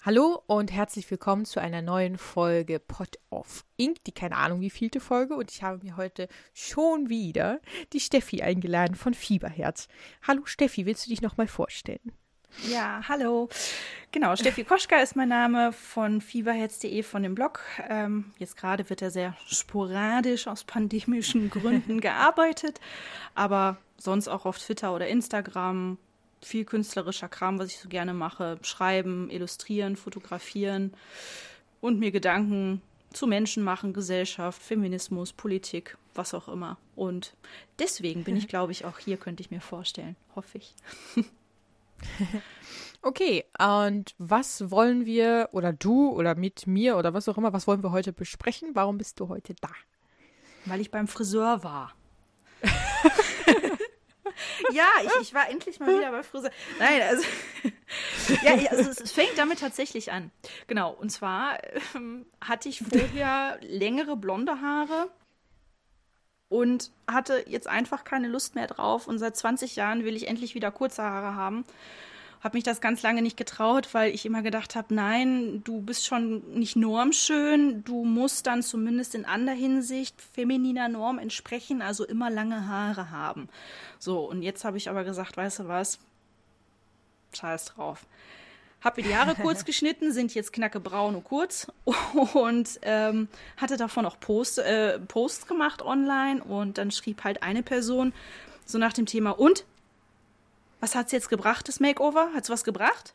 Hallo und herzlich willkommen zu einer neuen Folge Pot of Ink, die keine Ahnung wievielte Folge, und ich habe mir heute schon wieder die Steffi eingeladen von Fieberherz. Hallo Steffi, willst du dich nochmal vorstellen? Ja, hallo. Genau, Steffi Koschka ist mein Name von fieberherz.de, von dem Blog. Jetzt gerade wird er sehr sporadisch aus pandemischen Gründen gearbeitet, aber sonst auch auf Twitter oder Instagram. Viel künstlerischer Kram, was ich so gerne mache. Schreiben, illustrieren, fotografieren und mir Gedanken zu Menschen machen, Gesellschaft, Feminismus, Politik, was auch immer. Und deswegen bin ich, glaube ich, auch hier, könnte ich mir vorstellen. Hoffe ich. Okay, und was wollen wir, oder du, oder mit mir, oder was auch immer, was wollen wir heute besprechen? Warum bist du heute da? Weil ich beim Friseur war. Ja, ich war endlich mal wieder beim Friseur. Nein, also, ja, also es fängt damit tatsächlich an. Genau, und zwar hatte ich vorher längere blonde Haare und hatte jetzt einfach keine Lust mehr drauf. Und seit 20 Jahren will ich endlich wieder kurze Haare haben. Habe mich das ganz lange nicht getraut, weil ich immer gedacht habe, nein, du bist schon nicht normschön, du musst dann zumindest in anderer Hinsicht femininer Norm entsprechen, also immer lange Haare haben. So, und jetzt habe ich aber gesagt, weißt du was, scheiß drauf. Hab mir die Haare kurz geschnitten, sind jetzt knackebraun und kurz und hatte davon auch Posts gemacht online, und dann schrieb halt eine Person so nach dem Thema, und? Was hat's jetzt gebracht, das Makeover? Hat's was gebracht?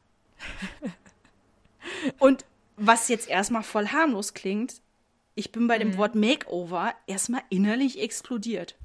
Und was jetzt erstmal voll harmlos klingt, ich bin bei dem Wort Makeover erstmal innerlich explodiert.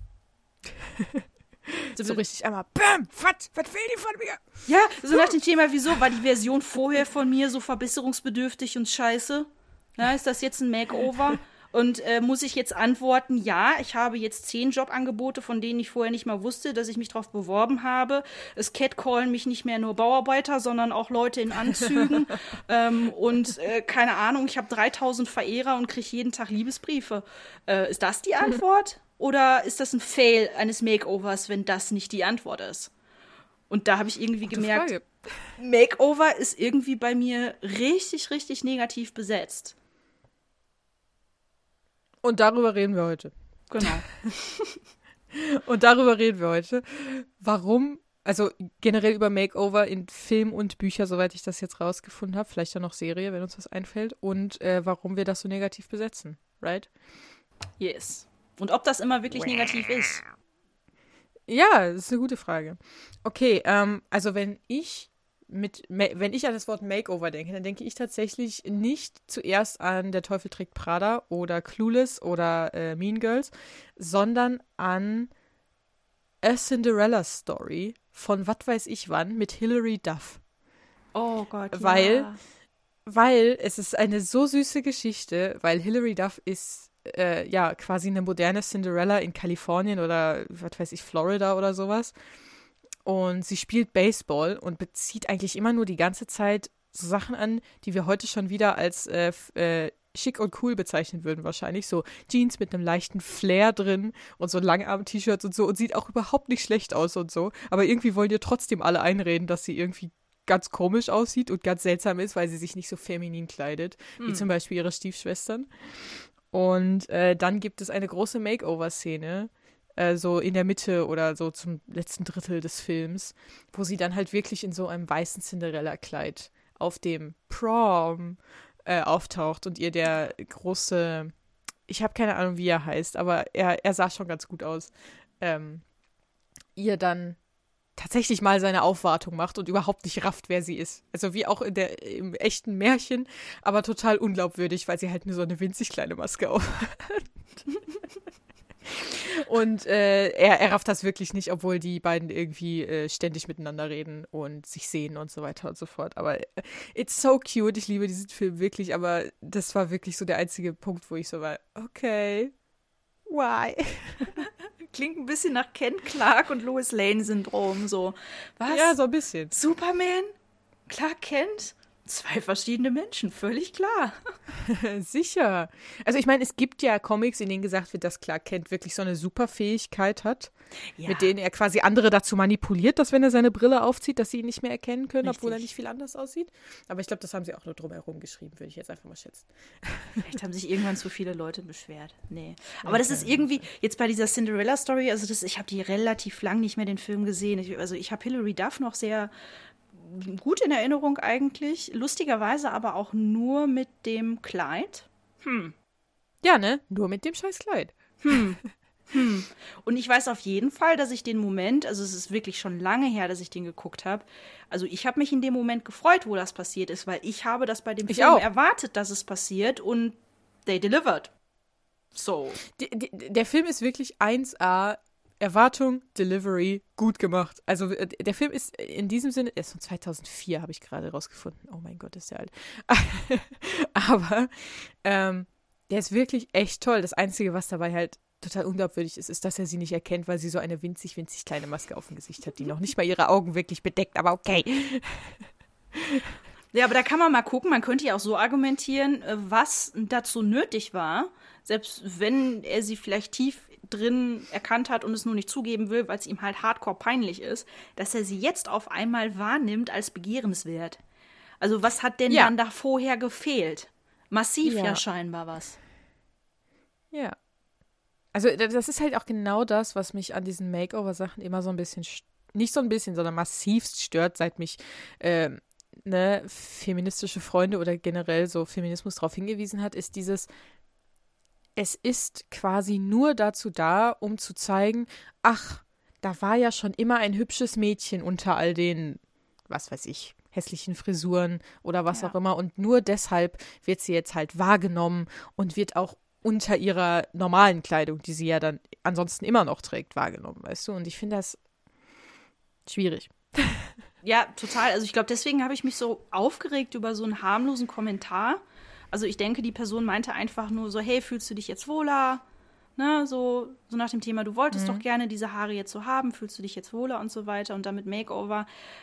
So richtig einmal, BÄM, was will die von mir? Ja, so nach dem Thema, wieso? War die Version vorher von mir so verbesserungsbedürftig und scheiße? Na, ist das jetzt ein Makeover? Und muss ich jetzt antworten, ja, ich habe jetzt 10 Jobangebote, von denen ich vorher nicht mal wusste, dass ich mich drauf beworben habe. Es catcallen mich nicht mehr nur Bauarbeiter, sondern auch Leute in Anzügen. Und keine Ahnung, ich habe 3000 Verehrer und kriege jeden Tag Liebesbriefe. Ist das die Antwort? Oder ist das ein Fail eines Makeovers, wenn das nicht die Antwort ist? Und da habe ich irgendwie gemerkt, Frage. Makeover ist irgendwie bei mir richtig, richtig negativ besetzt. Und darüber reden wir heute. Genau. Und darüber reden wir heute. Warum, also generell über Makeover in Film und Bücher, soweit ich das jetzt rausgefunden habe, vielleicht auch noch Serie, wenn uns was einfällt, und warum wir das so negativ besetzen, right? Yes. Und ob das immer wirklich negativ ist? Ja, das ist eine gute Frage. Okay, also wenn ich an das Wort Makeover denke, dann denke ich tatsächlich nicht zuerst an Der Teufel trägt Prada oder Clueless oder Mean Girls, sondern an A Cinderella Story von was weiß ich wann mit Hilary Duff. Oh Gott, Weil, ja. weil es ist eine so süße Geschichte, weil Hilary Duff ist ja quasi eine moderne Cinderella in Kalifornien oder was weiß ich, Florida oder sowas. Und sie spielt Baseball und bezieht eigentlich immer nur die ganze Zeit so Sachen an, die wir heute schon wieder als schick und cool bezeichnen würden wahrscheinlich. So Jeans mit einem leichten Flair drin und so Langarm-T-Shirts und so, und sieht auch überhaupt nicht schlecht aus und so. Aber irgendwie wollen ihr trotzdem alle einreden, dass sie irgendwie ganz komisch aussieht und ganz seltsam ist, weil sie sich nicht so feminin kleidet, wie zum Beispiel ihre Stiefschwestern. Und dann gibt es eine große Makeover-Szene, so in der Mitte oder so zum letzten Drittel des Films, wo sie dann halt wirklich in so einem weißen Cinderella-Kleid auf dem Prom auftaucht und ihr der große, ich habe keine Ahnung, wie er heißt, aber er sah schon ganz gut aus, ihr dann tatsächlich mal seine Aufwartung macht und überhaupt nicht rafft, wer sie ist. Also wie auch im echten Märchen, aber total unglaubwürdig, weil sie halt nur so eine winzig kleine Maske auf hat. Und er rafft das wirklich nicht, obwohl die beiden irgendwie ständig miteinander reden und sich sehen und so weiter und so fort. Aber it's so cute, ich liebe diesen Film wirklich, aber das war wirklich so der einzige Punkt, wo ich so war, okay, why? Klingt ein bisschen nach Ken Clark und Lois Lane Syndrom, so. Was? Ja, so ein bisschen. Superman? Clark Kent? 2 verschiedene Menschen, völlig klar. Sicher. Also ich meine, es gibt ja Comics, in denen gesagt wird, dass Clark Kent wirklich so eine Superfähigkeit hat, mit denen er quasi andere dazu manipuliert, dass wenn er seine Brille aufzieht, dass sie ihn nicht mehr erkennen können, obwohl er nicht viel anders aussieht. Aber ich glaube, das haben sie auch nur drumherum geschrieben, würde ich jetzt einfach mal schätzen. Vielleicht haben sich irgendwann zu viele Leute beschwert. Nee. Aber das ist irgendwie, jetzt bei dieser Cinderella-Story, also ich habe die relativ lang nicht mehr den Film gesehen. Ich habe Hilary Duff noch sehr gut in Erinnerung eigentlich. Lustigerweise aber auch nur mit dem Kleid. Ja, ne? Nur mit dem scheiß Kleid. Und ich weiß auf jeden Fall, dass ich den Moment, also es ist wirklich schon lange her, dass ich den geguckt habe, also ich habe mich in dem Moment gefreut, wo das passiert ist, weil ich habe das bei dem Film erwartet, dass es passiert und they delivered. So. Der Film ist wirklich 1A. Erwartung, Delivery, gut gemacht. Also der Film ist in diesem Sinne, er ist von 2004, habe ich gerade rausgefunden. Oh mein Gott, ist der alt. Aber der ist wirklich echt toll. Das Einzige, was dabei halt total unglaubwürdig ist, ist, dass er sie nicht erkennt, weil sie so eine winzig, winzig kleine Maske auf dem Gesicht hat, die noch nicht mal ihre Augen wirklich bedeckt, aber okay. Ja, aber da kann man mal gucken, man könnte ja auch so argumentieren, was dazu nötig war, selbst wenn er sie vielleicht tief drin erkannt hat und es nur nicht zugeben will, weil es ihm halt hardcore peinlich ist, dass er sie jetzt auf einmal wahrnimmt als begehrenswert. Also was hat denn dann da vorher gefehlt? Massiv ja scheinbar was. Ja. Also das ist halt auch genau das, was mich an diesen Makeover-Sachen immer so ein bisschen, nicht so ein bisschen, sondern massivst stört, seit mich feministische Freunde oder generell so Feminismus darauf hingewiesen hat, ist dieses, es ist quasi nur dazu da, um zu zeigen, ach, da war ja schon immer ein hübsches Mädchen unter all den, was weiß ich, hässlichen Frisuren oder was auch immer. Und nur deshalb wird sie jetzt halt wahrgenommen und wird auch unter ihrer normalen Kleidung, die sie ja dann ansonsten immer noch trägt, wahrgenommen, weißt du? Und ich finde das schwierig. Ja, total. Also ich glaube, deswegen habe ich mich so aufgeregt über so einen harmlosen Kommentar. Also ich denke, die Person meinte einfach nur so, hey, fühlst du dich jetzt wohler? Ne, so nach dem Thema, du wolltest doch gerne diese Haare jetzt so haben, fühlst du dich jetzt wohler und so weiter. Und damit Makeover.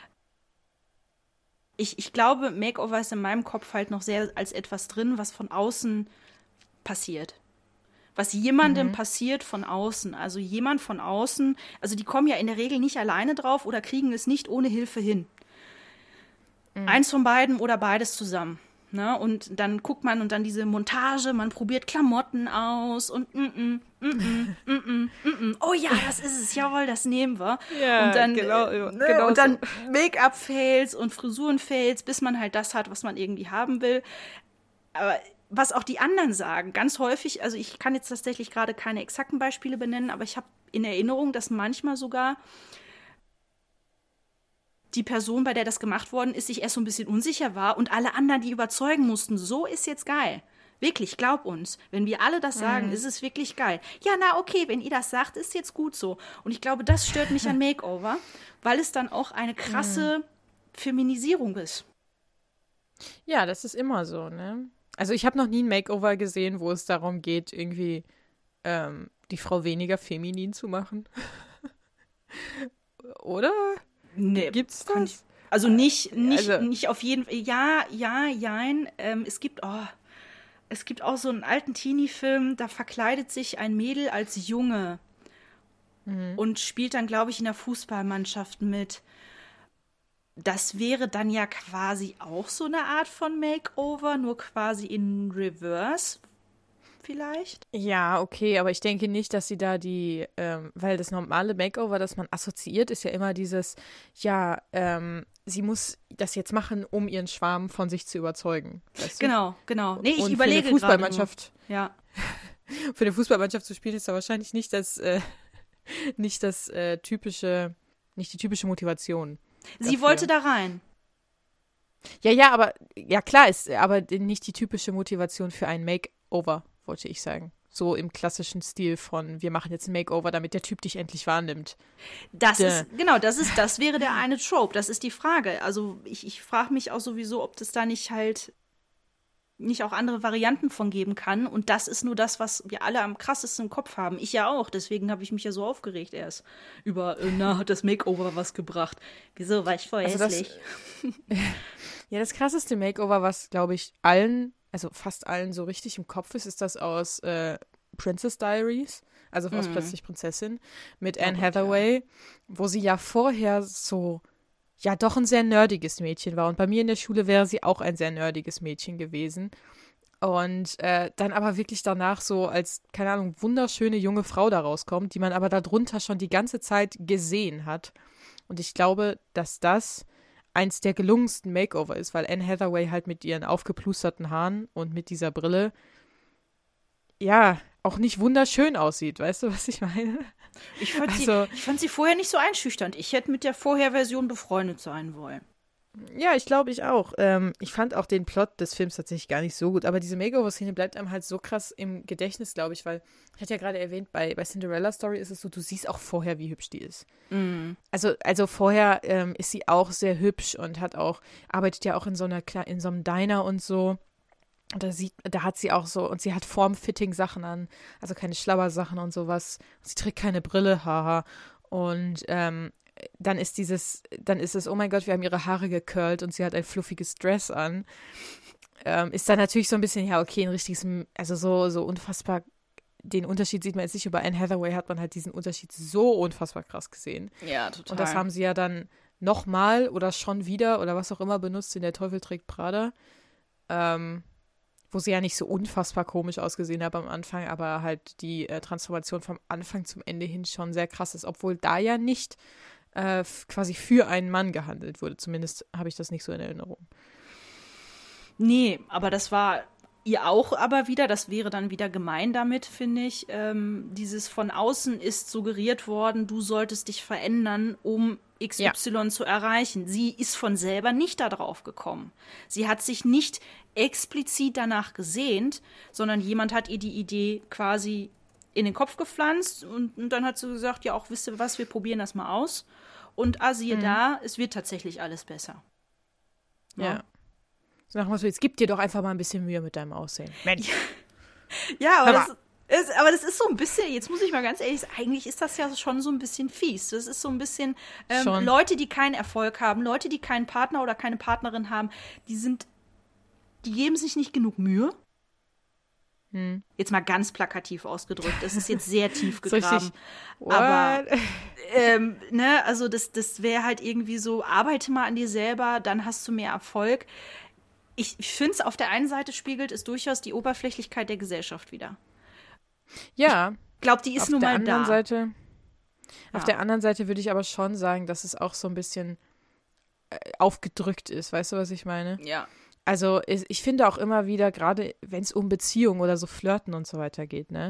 Ich glaube, Makeover ist in meinem Kopf halt noch sehr als etwas drin, was von außen passiert. Was jemandem passiert von außen. Also jemand von außen, also die kommen ja in der Regel nicht alleine drauf oder kriegen es nicht ohne Hilfe hin. Eins von beiden oder beides zusammen. Ne? Und dann guckt man und dann diese Montage, man probiert Klamotten aus und oh ja, das ist es, jawohl, das nehmen wir. Ja, und dann, genau und dann Make-up-Fails und Frisuren-Fails, bis man halt das hat, was man irgendwie haben will. Aber was auch die anderen sagen, ganz häufig, also ich kann jetzt tatsächlich gerade keine exakten Beispiele benennen, aber ich habe in Erinnerung, dass manchmal sogar die Person, bei der das gemacht worden ist, sich erst so ein bisschen unsicher war und alle anderen, die überzeugen mussten, so ist jetzt geil. Wirklich, glaub uns. Wenn wir alle das sagen, ist es wirklich geil. Ja, na okay, wenn ihr das sagt, ist jetzt gut so. Und ich glaube, das stört mich an Makeover, weil es dann auch eine krasse Feminisierung ist. Ja, das ist immer so, ne? Also ich habe noch nie ein Makeover gesehen, wo es darum geht, irgendwie die Frau weniger feminin zu machen. Oder? Nee, gibt's das? Also nicht auf jeden Fall. Jein. Es gibt auch so einen alten Teenie-Film, da verkleidet sich ein Mädel als Junge und spielt dann, glaube ich, in der Fußballmannschaft mit. Das wäre dann ja quasi auch so eine Art von Makeover, nur quasi in Reverse vielleicht. Ja, okay, aber ich denke nicht, dass sie da weil das normale Makeover, das man assoziiert, ist ja immer dieses, sie muss das jetzt machen, um ihren Schwarm von sich zu überzeugen. Weißt du? Genau. Nee, ich und überlege für eine Fußballmannschaft. Ja. Für eine Fußballmannschaft zu spielen, ist da wahrscheinlich nicht nicht die typische Motivation. Sie dafür. wollte da rein. Ja, aber klar ist aber nicht die typische Motivation für ein Makeover, wollte ich sagen. So im klassischen Stil von, wir machen jetzt ein Makeover, damit der Typ dich endlich wahrnimmt. Das wäre der eine Trope, das ist die Frage. Also ich frage mich auch sowieso, ob das da nicht halt nicht auch andere Varianten von geben kann. Und das ist nur das, was wir alle am krassesten im Kopf haben. Ich ja auch. Deswegen habe ich mich ja so aufgeregt erst über, hat das Makeover was gebracht. Wieso, war ich voll hässlich? Ja, das krasseste Makeover, was, glaube ich, allen, also fast allen so richtig im Kopf ist das aus Princess Diaries, also aus Plötzlich Prinzessin, mit Anne Hathaway, wo sie ja vorher so, ja, doch ein sehr nerdiges Mädchen war. Und bei mir in der Schule wäre sie auch ein sehr nerdiges Mädchen gewesen. Und dann aber wirklich danach so als, keine Ahnung, wunderschöne junge Frau da rauskommt, die man aber darunter schon die ganze Zeit gesehen hat. Und ich glaube, dass das eins der gelungensten Makeover ist, weil Anne Hathaway halt mit ihren aufgeplusterten Haaren und mit dieser Brille ja auch nicht wunderschön aussieht. Weißt du, was ich meine? Ich fand sie vorher nicht so einschüchternd. Ich hätte mit der Vorherversion befreundet sein wollen. Ja, ich glaube, ich auch. Ich fand auch den Plot des Films tatsächlich gar nicht so gut, aber diese Makeover-Szene bleibt einem halt so krass im Gedächtnis, glaube ich, weil ich hatte ja gerade erwähnt, bei Cinderella Story ist es so, du siehst auch vorher, wie hübsch die ist. Also vorher ist sie auch sehr hübsch und arbeitet ja auch in so einem Diner und so. Und da hat sie auch so, und sie hat Form-Fitting-Sachen an, also keine Schlabbersachen und sowas. Sie trägt keine Brille, haha. Und dann ist es, oh mein Gott, wir haben ihre Haare gecurlt und sie hat ein fluffiges Dress an. Ist dann natürlich so ein bisschen, ja, okay, ein richtiges, also so unfassbar, den Unterschied sieht man jetzt nicht, über Anne Hathaway hat man halt diesen Unterschied so unfassbar krass gesehen. Ja, total. Und das haben sie ja dann nochmal oder schon wieder oder was auch immer benutzt in Der Teufel trägt Prada. Wo sie ja nicht so unfassbar komisch ausgesehen hat am Anfang, aber halt die Transformation vom Anfang zum Ende hin schon sehr krass ist, obwohl da ja nicht quasi für einen Mann gehandelt wurde. Zumindest habe ich das nicht so in Erinnerung. Nee, aber das war ihr auch aber wieder, das wäre dann wieder gemein damit, finde ich. Dieses von außen ist suggeriert worden, du solltest dich verändern, um XY zu erreichen. Sie ist von selber nicht darauf gekommen. Sie hat sich nicht explizit danach gesehnt, sondern jemand hat ihr die Idee quasi in den Kopf gepflanzt und dann hat sie gesagt, ja auch, wisst ihr was, wir probieren das mal aus. Und siehe da, es wird tatsächlich alles besser. Ja. So nach dem Motto, jetzt gib dir doch einfach mal ein bisschen Mühe mit deinem Aussehen. Mensch. Ja, aber das ist so ein bisschen, jetzt muss ich mal ganz ehrlich sagen, eigentlich ist das ja schon so ein bisschen fies. Das ist so ein bisschen, Leute, die keinen Erfolg haben, Leute, die keinen Partner oder keine Partnerin haben, die geben sich nicht genug Mühe. Jetzt mal ganz plakativ ausgedrückt. Das ist jetzt sehr tief gegraben. Aber, also das wäre halt irgendwie so, arbeite mal an dir selber, dann hast du mehr Erfolg. Ich finde es, auf der einen Seite spiegelt es durchaus die Oberflächlichkeit der Gesellschaft wider. Ja. Ich glaube, die ist nun mal da. Auf der anderen Seite würde ich aber schon sagen, dass es auch so ein bisschen aufgedrückt ist. Weißt du, was ich meine? Ja. Also ich finde auch immer wieder, gerade wenn es um Beziehungen oder so Flirten und so weiter geht, ne,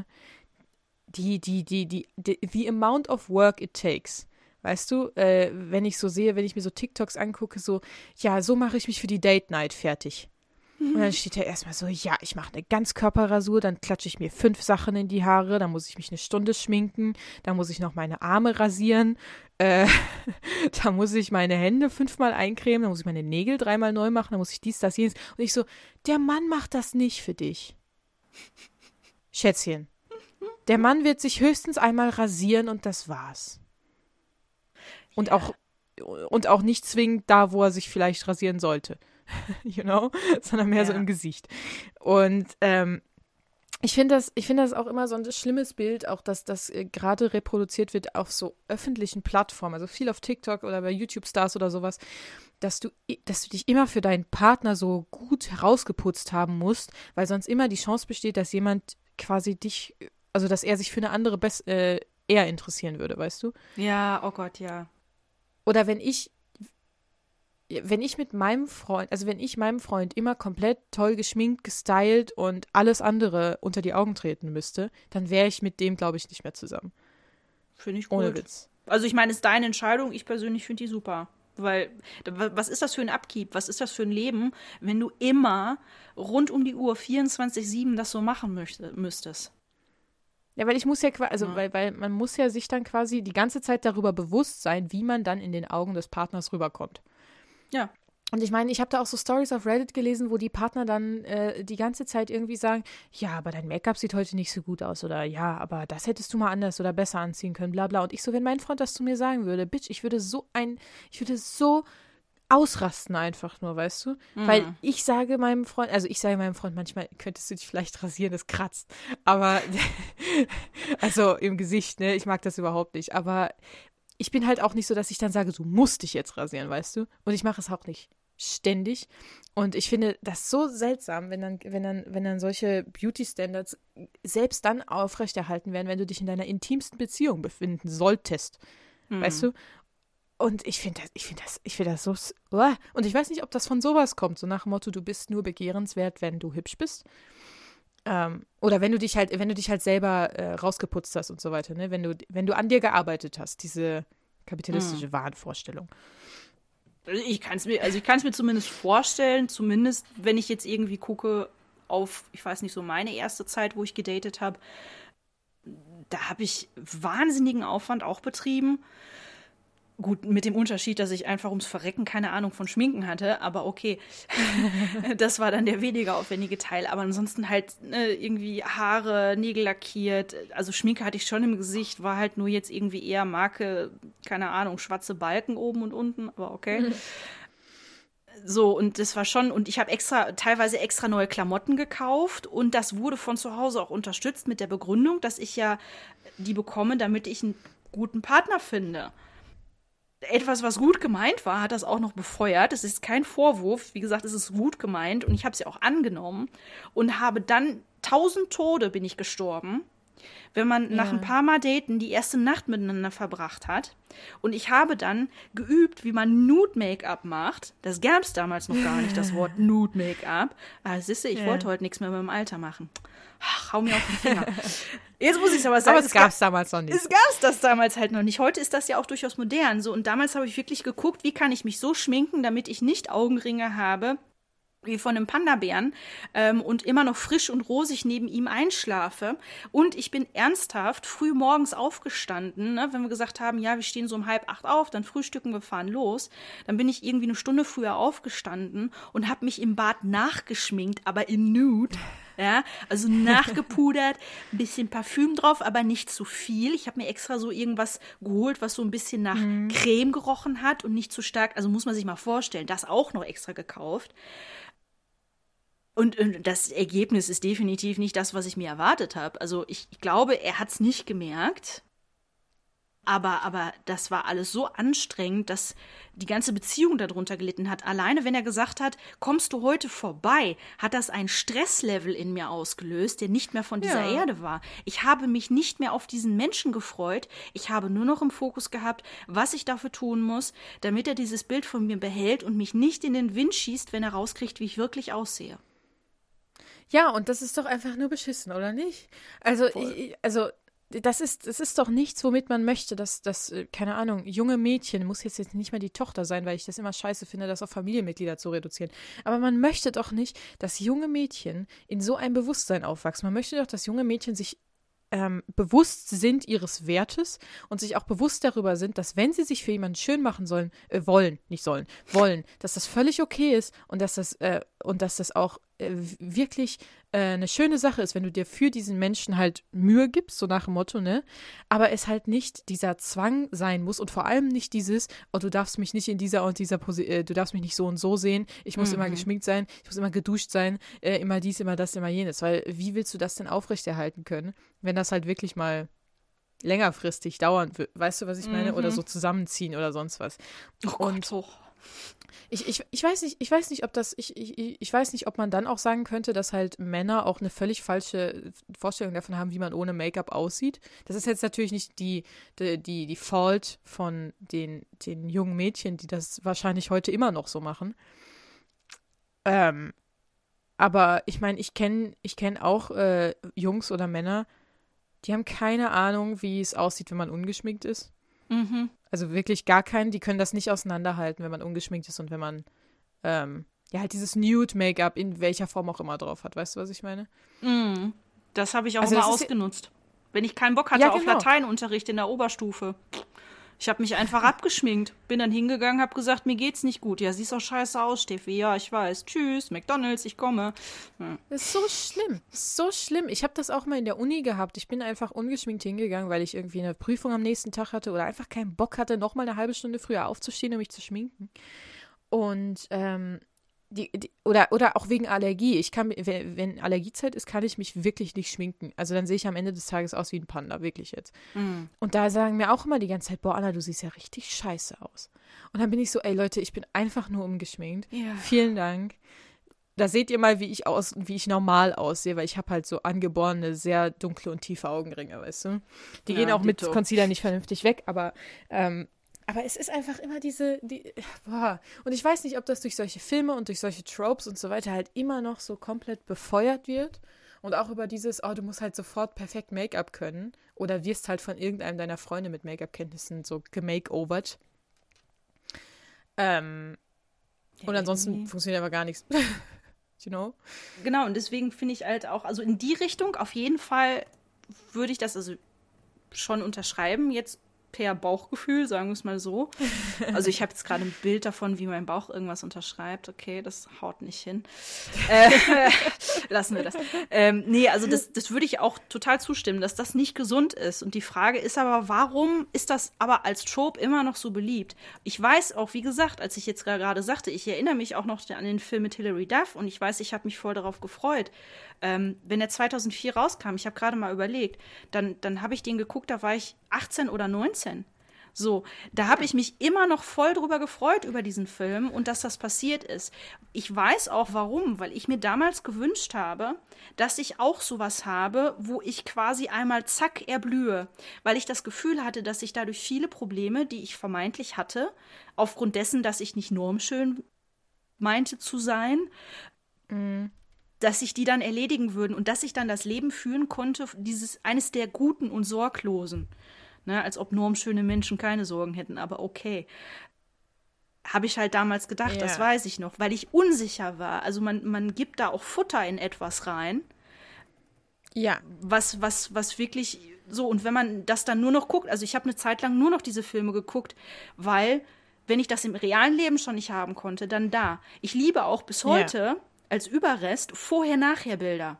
the amount of work it takes, weißt du, wenn ich mir so TikToks angucke, so, ja, so mache ich mich für die Date Night fertig. Und dann steht ja erstmal so, ja, ich mache eine Ganzkörperrasur, dann klatsche ich mir 5 Sachen in die Haare, dann muss ich mich eine Stunde schminken, dann muss ich noch meine Arme rasieren, da muss ich meine Hände 5-mal eincremen, dann muss ich meine Nägel 3-mal neu machen, dann muss ich dies, das, jenes. Und ich so, der Mann macht das nicht für dich. Schätzchen, der Mann wird sich höchstens einmal rasieren und das war's. Und auch nicht zwingend da, wo er sich vielleicht rasieren sollte. You know? Sondern mehr so im Gesicht. Und ich finde das auch immer so ein schlimmes Bild, auch dass das gerade reproduziert wird auf so öffentlichen Plattformen, also viel auf TikTok oder bei YouTube-Stars oder sowas, dass du dich immer für deinen Partner so gut herausgeputzt haben musst, weil sonst immer die Chance besteht, dass jemand quasi dass er sich für eine andere eher interessieren würde, weißt du? Ja, oh Gott, ja. Oder wenn ich meinem Freund immer komplett toll geschminkt, gestylt und alles andere unter die Augen treten müsste, dann wäre ich mit dem, glaube ich, nicht mehr zusammen. Finde ich gut. Ohne Witz. Also ich meine, es ist deine Entscheidung, ich persönlich finde die super. Weil, was ist das für ein Upkeep? Was ist das für ein Leben, wenn du immer rund um die Uhr 24/7 das so machen müsstest? Ja, weil ich muss ja weil man muss ja sich dann quasi die ganze Zeit darüber bewusst sein, wie man dann in den Augen des Partners rüberkommt. Ja. Und ich meine, ich habe da auch so Stories auf Reddit gelesen, wo die Partner dann die ganze Zeit irgendwie sagen, ja, aber dein Make-up sieht heute nicht so gut aus oder ja, aber das hättest du mal anders oder besser anziehen können, bla bla. Und ich so, wenn mein Freund das zu mir sagen würde, Bitch, ich würde so ausrasten einfach nur, weißt du? Weil ich sage meinem Freund manchmal, könntest du dich vielleicht rasieren, das kratzt. Aber, also im Gesicht, ne, ich mag das überhaupt nicht. Aber ich bin halt auch nicht so, dass ich dann sage, du musst dich jetzt rasieren, weißt du? Und ich mache es auch nicht ständig. Und ich finde das so seltsam, wenn dann solche Beauty-Standards selbst dann aufrechterhalten werden, wenn du dich in deiner intimsten Beziehung befinden solltest. Weißt du? Und ich finde das so. Und ich weiß nicht, ob das von sowas kommt, so nach dem Motto, du bist nur begehrenswert, wenn du hübsch bist. Oder wenn du dich halt selber rausgeputzt hast und so weiter, ne? Wenn du an dir gearbeitet hast, diese kapitalistische Wahnvorstellung. Ich kann es mir zumindest vorstellen, zumindest wenn ich jetzt irgendwie gucke auf, ich weiß nicht, so meine erste Zeit, wo ich gedatet habe, da habe ich wahnsinnigen Aufwand auch betrieben. Gut, mit dem Unterschied, dass ich einfach ums Verrecken keine Ahnung von Schminken hatte, aber okay, das war dann der weniger aufwendige Teil. Aber ansonsten halt irgendwie Haare, Nägel lackiert, also Schminke hatte ich schon im Gesicht, war halt nur jetzt irgendwie eher Marke, keine Ahnung, schwarze Balken oben und unten, aber okay. So, und das war schon, und ich habe teilweise extra neue Klamotten gekauft und das wurde von zu Hause auch unterstützt mit der Begründung, dass ich ja die bekomme, damit ich einen guten Partner finde. Etwas, was gut gemeint war, hat das auch noch befeuert. Es ist kein Vorwurf. Wie gesagt, es ist gut gemeint und ich habe es ja auch angenommen und habe dann 1000 Tode bin ich gestorben, wenn man nach ein paar Mal Daten die erste Nacht miteinander verbracht hat. Und ich habe dann geübt, wie man Nude-Make-up macht. Das gab es damals noch gar nicht, das Wort Nude-Make-up. Ah, siehste, ich wollte heute nichts mehr mit dem Alter machen. Ach, hau mir auf den Finger. Jetzt muss ich es aber sagen. Aber es gab es damals noch nicht. Es gab es das damals halt noch nicht. Heute ist das ja auch durchaus modern. So, und damals habe ich wirklich geguckt, wie kann ich mich so schminken, damit ich nicht Augenringe habe, wie von einem Panda-Bären und immer noch frisch und rosig neben ihm einschlafe. Und ich bin ernsthaft früh morgens aufgestanden, ne, wenn wir gesagt haben, ja, wir stehen so um 7:30 auf, dann frühstücken, wir fahren los. Dann bin ich irgendwie eine Stunde früher aufgestanden und habe mich im Bad nachgeschminkt, aber in Nude. Ja, also nachgepudert, ein bisschen Parfüm drauf, aber nicht zu viel. Ich habe mir extra so irgendwas geholt, was so ein bisschen nach Creme gerochen hat und nicht zu stark. Also muss man sich mal vorstellen, das auch noch extra gekauft. Und das Ergebnis ist definitiv nicht das, was ich mir erwartet habe. Also ich glaube, er hat es nicht gemerkt. Aber das war alles so anstrengend, dass die ganze Beziehung darunter gelitten hat. Alleine, wenn er gesagt hat, kommst du heute vorbei, hat das ein Stresslevel in mir ausgelöst, der nicht mehr von dieser Erde war. Ich habe mich nicht mehr auf diesen Menschen gefreut. Ich habe nur noch im Fokus gehabt, was ich dafür tun muss, damit er dieses Bild von mir behält und mich nicht in den Wind schießt, wenn er rauskriegt, wie ich wirklich aussehe. Ja, und das ist doch einfach nur beschissen, oder nicht? Also, das ist doch nichts, womit man möchte, dass keine Ahnung, junge Mädchen, muss jetzt nicht mal die Tochter sein, weil ich das immer scheiße finde, das auf Familienmitglieder zu reduzieren. Aber man möchte doch nicht, dass junge Mädchen in so einem Bewusstsein aufwachsen. Man möchte doch, dass junge Mädchen sich bewusst sind ihres Wertes und sich auch bewusst darüber sind, dass wenn sie sich für jemanden schön machen wollen, dass das völlig okay ist und dass das auch wirklich eine schöne Sache ist, wenn du dir für diesen Menschen halt Mühe gibst, so nach dem Motto, ne? Aber es halt nicht dieser Zwang sein muss und vor allem nicht dieses, oh, du darfst mich nicht in dieser und dieser Position, du darfst mich nicht so und so sehen, ich muss immer geschminkt sein, ich muss immer geduscht sein, immer dies, immer das, immer jenes, weil wie willst du das denn aufrechterhalten können, wenn das halt wirklich mal längerfristig dauern wird, weißt du, was ich meine? Oder so zusammenziehen oder sonst was. Und ich weiß nicht, ob man dann auch sagen könnte, dass halt Männer auch eine völlig falsche Vorstellung davon haben, wie man ohne Make-up aussieht. Das ist jetzt natürlich nicht die Fault von den jungen Mädchen, die das wahrscheinlich heute immer noch so machen. Aber ich meine, ich kenn auch Jungs oder Männer, die haben keine Ahnung, wie es aussieht, wenn man ungeschminkt ist. Mhm. Also wirklich gar keinen, die können das nicht auseinanderhalten, wenn man ungeschminkt ist und wenn man halt dieses Nude-Make-up in welcher Form auch immer drauf hat. Weißt du, was ich meine? Das habe ich auch immer ausgenutzt. Wenn ich keinen Bock hatte auf Lateinunterricht in der Oberstufe. Ich habe mich einfach abgeschminkt. Bin dann hingegangen, habe gesagt, mir geht's nicht gut. Ja, siehst doch scheiße aus, Steffi. Ja, ich weiß. Tschüss, McDonald's, ich komme. Ja. Das ist so schlimm. Das ist so schlimm. Ich habe das auch mal in der Uni gehabt. Ich bin einfach ungeschminkt hingegangen, weil ich irgendwie eine Prüfung am nächsten Tag hatte oder einfach keinen Bock hatte, nochmal eine halbe Stunde früher aufzustehen, um mich zu schminken. Und oder auch wegen Allergie. Wenn Allergiezeit ist, kann ich mich wirklich nicht schminken. Also dann sehe ich am Ende des Tages aus wie ein Panda, wirklich jetzt. Mm. Und da sagen mir auch immer die ganze Zeit, boah, Anna, du siehst ja richtig scheiße aus. Und dann bin ich so, ey Leute, ich bin einfach nur umgeschminkt. Ja. Vielen Dank. Da seht ihr mal, wie ich normal aussehe, weil ich habe halt so angeborene, sehr dunkle und tiefe Augenringe, weißt du? Die gehen auch mit Concealer nicht vernünftig weg, aber es ist einfach immer und ich weiß nicht, ob das durch solche Filme und durch solche Tropes und so weiter halt immer noch so komplett befeuert wird und auch über dieses, du musst halt sofort perfekt Make-up können oder wirst halt von irgendeinem deiner Freunde mit Make-up-Kenntnissen so gemakeovert. Und ansonsten funktioniert aber gar nichts. You know? Genau, und deswegen finde ich halt auch, also in die Richtung auf jeden Fall würde ich das also schon unterschreiben, jetzt per Bauchgefühl, sagen wir es mal so. Also ich habe jetzt gerade ein Bild davon, wie mein Bauch irgendwas unterschreibt. Okay, das haut nicht hin. Lassen wir das. Nee, also das würde ich auch total zustimmen, dass das nicht gesund ist. Und die Frage ist aber, warum ist das aber als Trope immer noch so beliebt? Ich weiß auch, wie gesagt, als ich jetzt gerade sagte, ich erinnere mich auch noch an den Film mit Hilary Duff und ich weiß, ich habe mich voll darauf gefreut. Wenn der 2004 rauskam, ich habe gerade mal überlegt, dann habe ich den geguckt, da war ich 18 oder 19. So, da habe ich mich immer noch voll drüber gefreut, über diesen Film und dass das passiert ist. Ich weiß auch warum, weil ich mir damals gewünscht habe, dass ich auch sowas habe, wo ich quasi einmal zack erblühe, weil ich das Gefühl hatte, dass ich dadurch viele Probleme, die ich vermeintlich hatte, aufgrund dessen, dass ich nicht normschön meinte zu sein, dass sich die dann erledigen würden und dass ich dann das Leben führen konnte, eines der Guten und Sorglosen. Ne, als ob normschöne Menschen keine Sorgen hätten, aber okay. Habe ich halt damals gedacht, das weiß ich noch, weil ich unsicher war. Also man gibt da auch Futter in etwas rein. Ja. Was wirklich so, und wenn man das dann nur noch guckt, also ich habe eine Zeit lang nur noch diese Filme geguckt, weil, wenn ich das im realen Leben schon nicht haben konnte, dann da. Ich liebe auch bis heute als Überrest Vorher-Nachher-Bilder.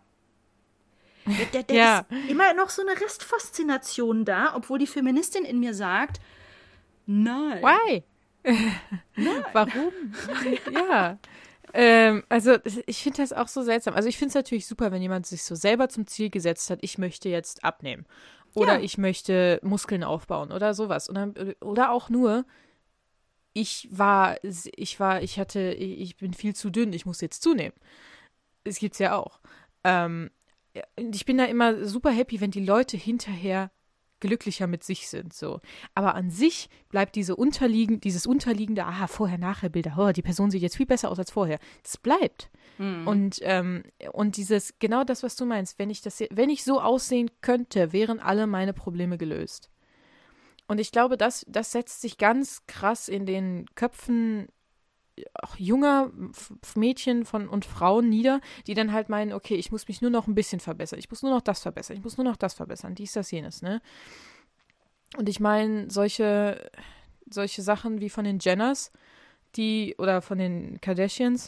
Der ist immer noch so eine Restfaszination da, obwohl die Feministin in mir sagt, nein. Why? Nein. Warum? Ja. Also ich finde das auch so seltsam. Also ich finde es natürlich super, wenn jemand sich so selber zum Ziel gesetzt hat, ich möchte jetzt abnehmen. Oder ich möchte Muskeln aufbauen oder sowas. Oder auch nur, ich bin viel zu dünn, ich muss jetzt zunehmen. Das gibt's ja auch. Ich bin da immer super happy, wenn die Leute hinterher glücklicher mit sich sind, so. Aber an sich bleibt dieses unterliegende, Vorher-Nachher-Bilder, die Person sieht jetzt viel besser aus als vorher. Das bleibt. Mhm. Und genau das, was du meinst, wenn ich so aussehen könnte, wären alle meine Probleme gelöst. Und ich glaube, das setzt sich ganz krass in den Köpfen auch junger Mädchen und Frauen nieder, die dann halt meinen, okay, ich muss mich nur noch ein bisschen verbessern, ich muss nur noch das verbessern, ich muss nur noch das verbessern, dies, das, jenes, ne? Und ich meine, solche Sachen wie von den Jenners, oder von den Kardashians,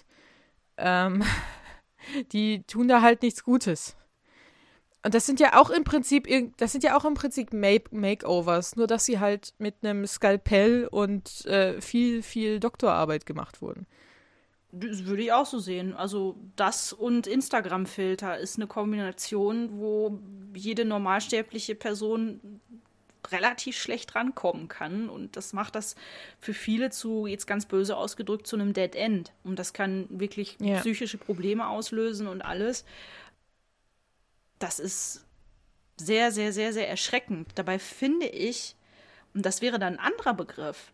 die tun da halt nichts Gutes. Und das sind ja auch im Prinzip Makeovers, nur dass sie halt mit einem Skalpell und viel, viel Doktorarbeit gemacht wurden. Das würde ich auch so sehen. Also das und Instagram-Filter ist eine Kombination, wo jede normalsterbliche Person relativ schlecht rankommen kann. Und das macht das für viele jetzt ganz böse ausgedrückt, zu einem Dead End. Und das kann wirklich psychische Probleme auslösen und alles. Das ist sehr, sehr, sehr, sehr erschreckend. Dabei finde ich, und das wäre dann ein anderer Begriff,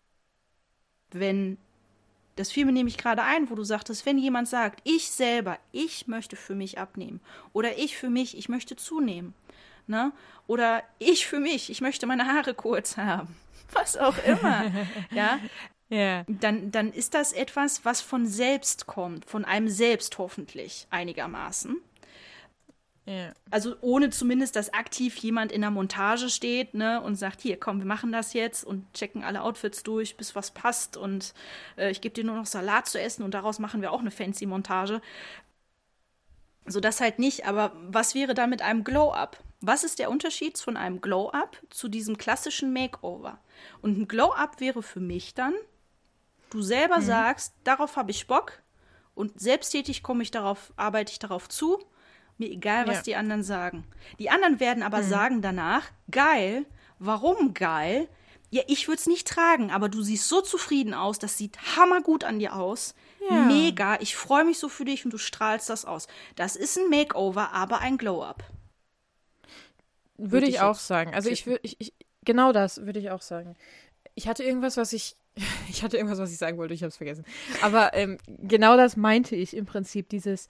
das fiel mir nämlich gerade ein, wo du sagtest, wenn jemand sagt, ich möchte für mich abnehmen, oder ich möchte zunehmen, ne? Oder ich möchte meine Haare kurz haben, was auch immer, ja, dann ist das etwas, was von selbst kommt, von einem selbst hoffentlich einigermaßen. Ja. Also ohne zumindest, dass aktiv jemand in der Montage steht, ne, und sagt, hier, komm, wir machen das jetzt und checken alle Outfits durch, bis was passt und ich gebe dir nur noch Salat zu essen und daraus machen wir auch eine fancy Montage. So das halt nicht, aber was wäre da mit einem Glow-Up? Was ist der Unterschied von einem Glow-Up zu diesem klassischen Makeover? Und ein Glow-Up wäre für mich dann, du selber sagst, darauf habe ich Bock und selbsttätig arbeite ich darauf zu. Mir egal, was die anderen sagen. Die anderen werden aber sagen danach, geil, warum geil? Ja, ich würde es nicht tragen, aber du siehst so zufrieden aus, das sieht hammergut an dir aus. Ja. Mega, ich freue mich so für dich und du strahlst das aus. Das ist ein Makeover, aber ein Glow-Up. Würde ich auch sagen. Also genau das würde ich auch sagen. Ich hatte irgendwas, was ich sagen wollte, ich habe es vergessen. Aber genau das meinte ich im Prinzip, dieses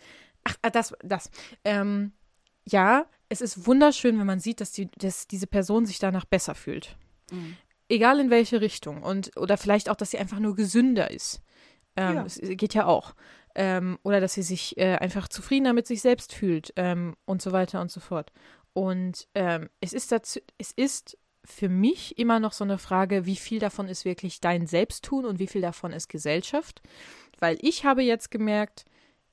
ja, es ist wunderschön, wenn man sieht, dass diese Person sich danach besser fühlt. Mhm. Egal in welche Richtung. Oder vielleicht auch, dass sie einfach nur gesünder ist. Es geht ja auch. Oder dass sie sich einfach zufriedener mit sich selbst fühlt und so weiter und so fort. Und es ist für mich immer noch so eine Frage, wie viel davon ist wirklich dein Selbsttun und wie viel davon ist Gesellschaft. Weil ich habe jetzt gemerkt,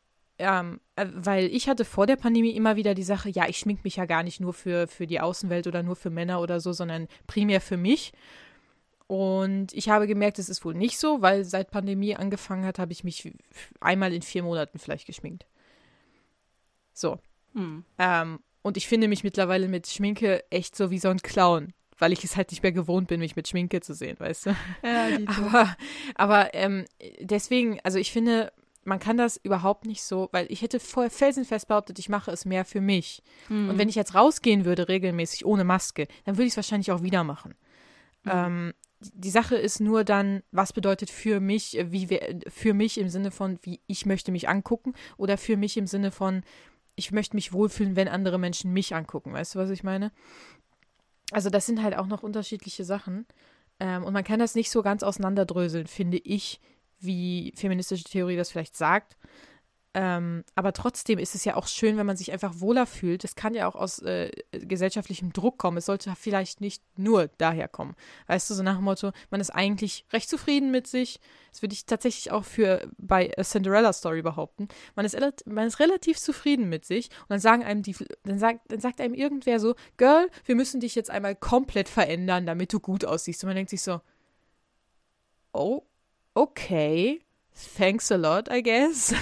weil ich hatte vor der Pandemie immer wieder die Sache, ja, ich schmink mich ja gar nicht nur für die Außenwelt oder nur für Männer oder so, sondern primär für mich. Und ich habe gemerkt, es ist wohl nicht so, weil seit Pandemie angefangen hat, habe ich mich einmal in 4 Monaten vielleicht geschminkt. So. Und ich finde mich mittlerweile mit Schminke echt so wie so ein Clown, weil ich es halt nicht mehr gewohnt bin, mich mit Schminke zu sehen, weißt du? Ja, aber deswegen, also ich finde, man kann das überhaupt nicht so, weil ich hätte vorher felsenfest behauptet, ich mache es mehr für mich. Und wenn ich jetzt rausgehen würde, regelmäßig, ohne Maske, dann würde ich es wahrscheinlich auch wieder machen. Die Sache ist nur dann, was bedeutet für mich, für mich im Sinne von, wie ich möchte mich angucken oder für mich im Sinne von, ich möchte mich wohlfühlen, wenn andere Menschen mich angucken. Weißt du, was ich meine? Also das sind halt auch noch unterschiedliche Sachen. Und man kann das nicht so ganz auseinanderdröseln, finde ich, wie feministische Theorie das vielleicht sagt. Aber trotzdem ist es ja auch schön, wenn man sich einfach wohler fühlt. Das kann ja auch aus gesellschaftlichem Druck kommen. Es sollte vielleicht nicht nur daher kommen. Weißt du, so nach dem Motto, man ist eigentlich recht zufrieden mit sich. Das würde ich tatsächlich auch bei A Cinderella Story behaupten. Man ist relativ zufrieden mit sich. Und dann sagt einem irgendwer so, Girl, wir müssen dich jetzt einmal komplett verändern, damit du gut aussiehst. Und man denkt sich so, oh, okay. Thanks a lot, I guess.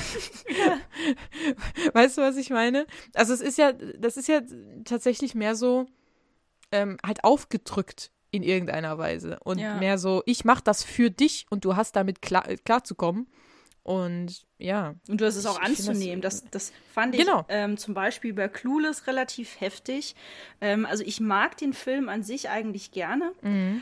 Weißt du, was ich meine? Also das ist ja tatsächlich mehr so halt aufgedrückt in irgendeiner Weise. Und mehr so, ich mache das für dich und du hast damit klarzukommen. Und ja. Und du hast es auch anzunehmen. Das fand ich zum Beispiel bei Clueless relativ heftig. Also ich mag den Film an sich eigentlich gerne. Mhm.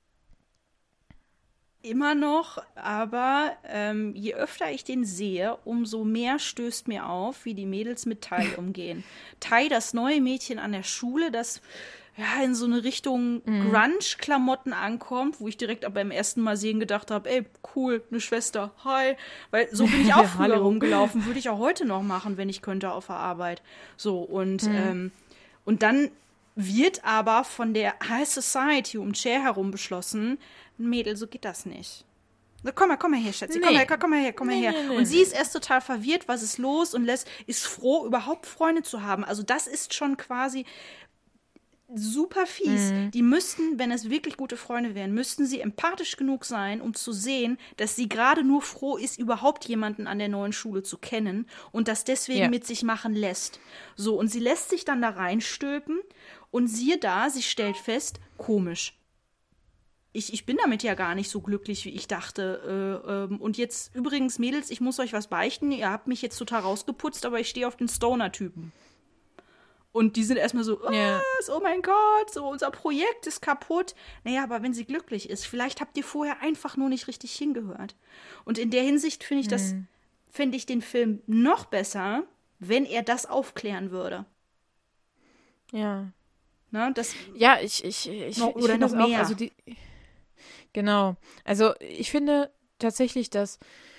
Immer noch, aber je öfter ich den sehe, umso mehr stößt mir auf, wie die Mädels mit Tai umgehen. Tai, das neue Mädchen an der Schule, das in so eine Richtung Grunge-Klamotten ankommt, wo ich direkt aber beim ersten Mal sehen gedacht habe, ey, cool, eine Schwester, hi. Weil so bin ich auch früher rumgelaufen, würde ich auch heute noch machen, wenn ich könnte auf der Arbeit. So, und dann wird aber von der High Society um Cher herum beschlossen, Mädel, so geht das nicht. Na, komm mal her, Schätze, komm mal her. Nee. Und sie ist erst total verwirrt, was ist los und ist froh, überhaupt Freunde zu haben. Also das ist schon quasi super fies. Die müssten, wenn es wirklich gute Freunde wären, müssten sie empathisch genug sein, um zu sehen, dass sie gerade nur froh ist, überhaupt jemanden an der neuen Schule zu kennen und das deswegen mit sich machen lässt. So, und sie lässt sich dann da reinstülpen und siehe da, sie stellt fest, komisch. Ich bin damit ja gar nicht so glücklich, wie ich dachte. Und jetzt übrigens, Mädels, ich muss euch was beichten. Ihr habt mich jetzt total rausgeputzt, aber ich stehe auf den Stoner-Typen. Und die sind erstmal so, oh mein Gott, so unser Projekt ist kaputt. Naja, aber wenn sie glücklich ist, vielleicht habt ihr vorher einfach nur nicht richtig hingehört. Und in der Hinsicht finde ich den Film noch besser, wenn er das aufklären würde. Ja. Na, das ich oder noch mehr. Auch, also genau. Also ich finde tatsächlich, dass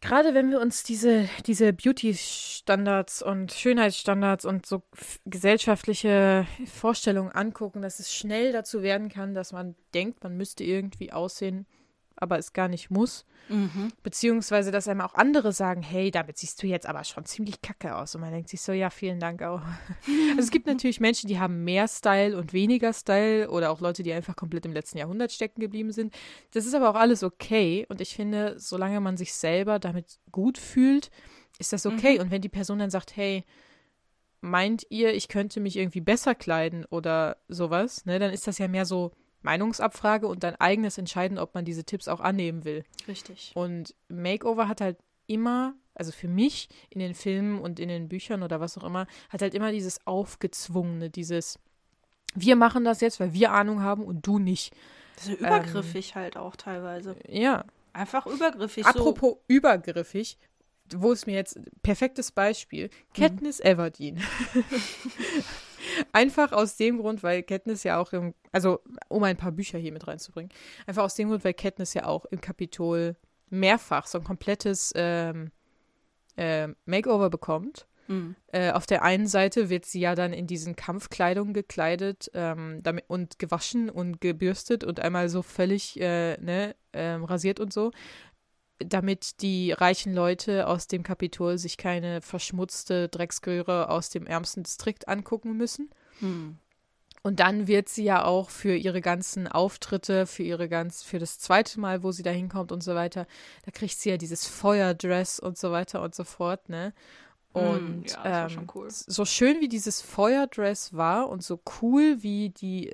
gerade wenn wir uns diese Beauty-Standards und Schönheitsstandards und so gesellschaftliche Vorstellungen angucken, dass es schnell dazu werden kann, dass man denkt, man müsste irgendwie aussehen, aber es gar nicht muss. Beziehungsweise, dass einem auch andere sagen, hey, damit siehst du jetzt aber schon ziemlich kacke aus. Und man denkt sich so, ja, vielen Dank auch. Also es gibt natürlich Menschen, die haben mehr Style und weniger Style oder auch Leute, die einfach komplett im letzten Jahrhundert stecken geblieben sind. Das ist aber auch alles okay. Und ich finde, solange man sich selber damit gut fühlt, ist das okay. Und wenn die Person dann sagt, hey, meint ihr, ich könnte mich irgendwie besser kleiden oder sowas, ne, dann ist das ja mehr so Meinungsabfrage und dein eigenes Entscheiden, ob man diese Tipps auch annehmen will. Richtig. Und Makeover hat halt immer, also für mich in den Filmen und in den Büchern oder was auch immer, hat halt immer dieses Aufgezwungene, dieses wir machen das jetzt, weil wir Ahnung haben und du nicht. Das ist ja übergriffig halt auch teilweise. Ja. Einfach übergriffig. Apropos übergriffig, wo ist mir jetzt perfektes Beispiel, Katniss Everdeen. Einfach aus dem Grund, weil Katniss ja auch also um ein paar Bücher hier mit reinzubringen, einfach aus dem Grund, weil Katniss ja auch im Kapitol mehrfach so ein komplettes Makeover bekommt. Auf der einen Seite wird sie ja dann in diesen Kampfkleidungen gekleidet und gewaschen und gebürstet und einmal so völlig rasiert und so, damit die reichen Leute aus dem Kapitol sich keine verschmutzte Drecksgöre aus dem ärmsten Distrikt angucken müssen. Und dann wird sie ja auch für ihre ganzen Auftritte, für das zweite Mal, wo sie da hinkommt und so weiter, da kriegt sie ja dieses Feuerdress und so weiter und so fort, ne? Und ja, das war schon cool. So schön wie dieses Feuerdress war und so cool wie die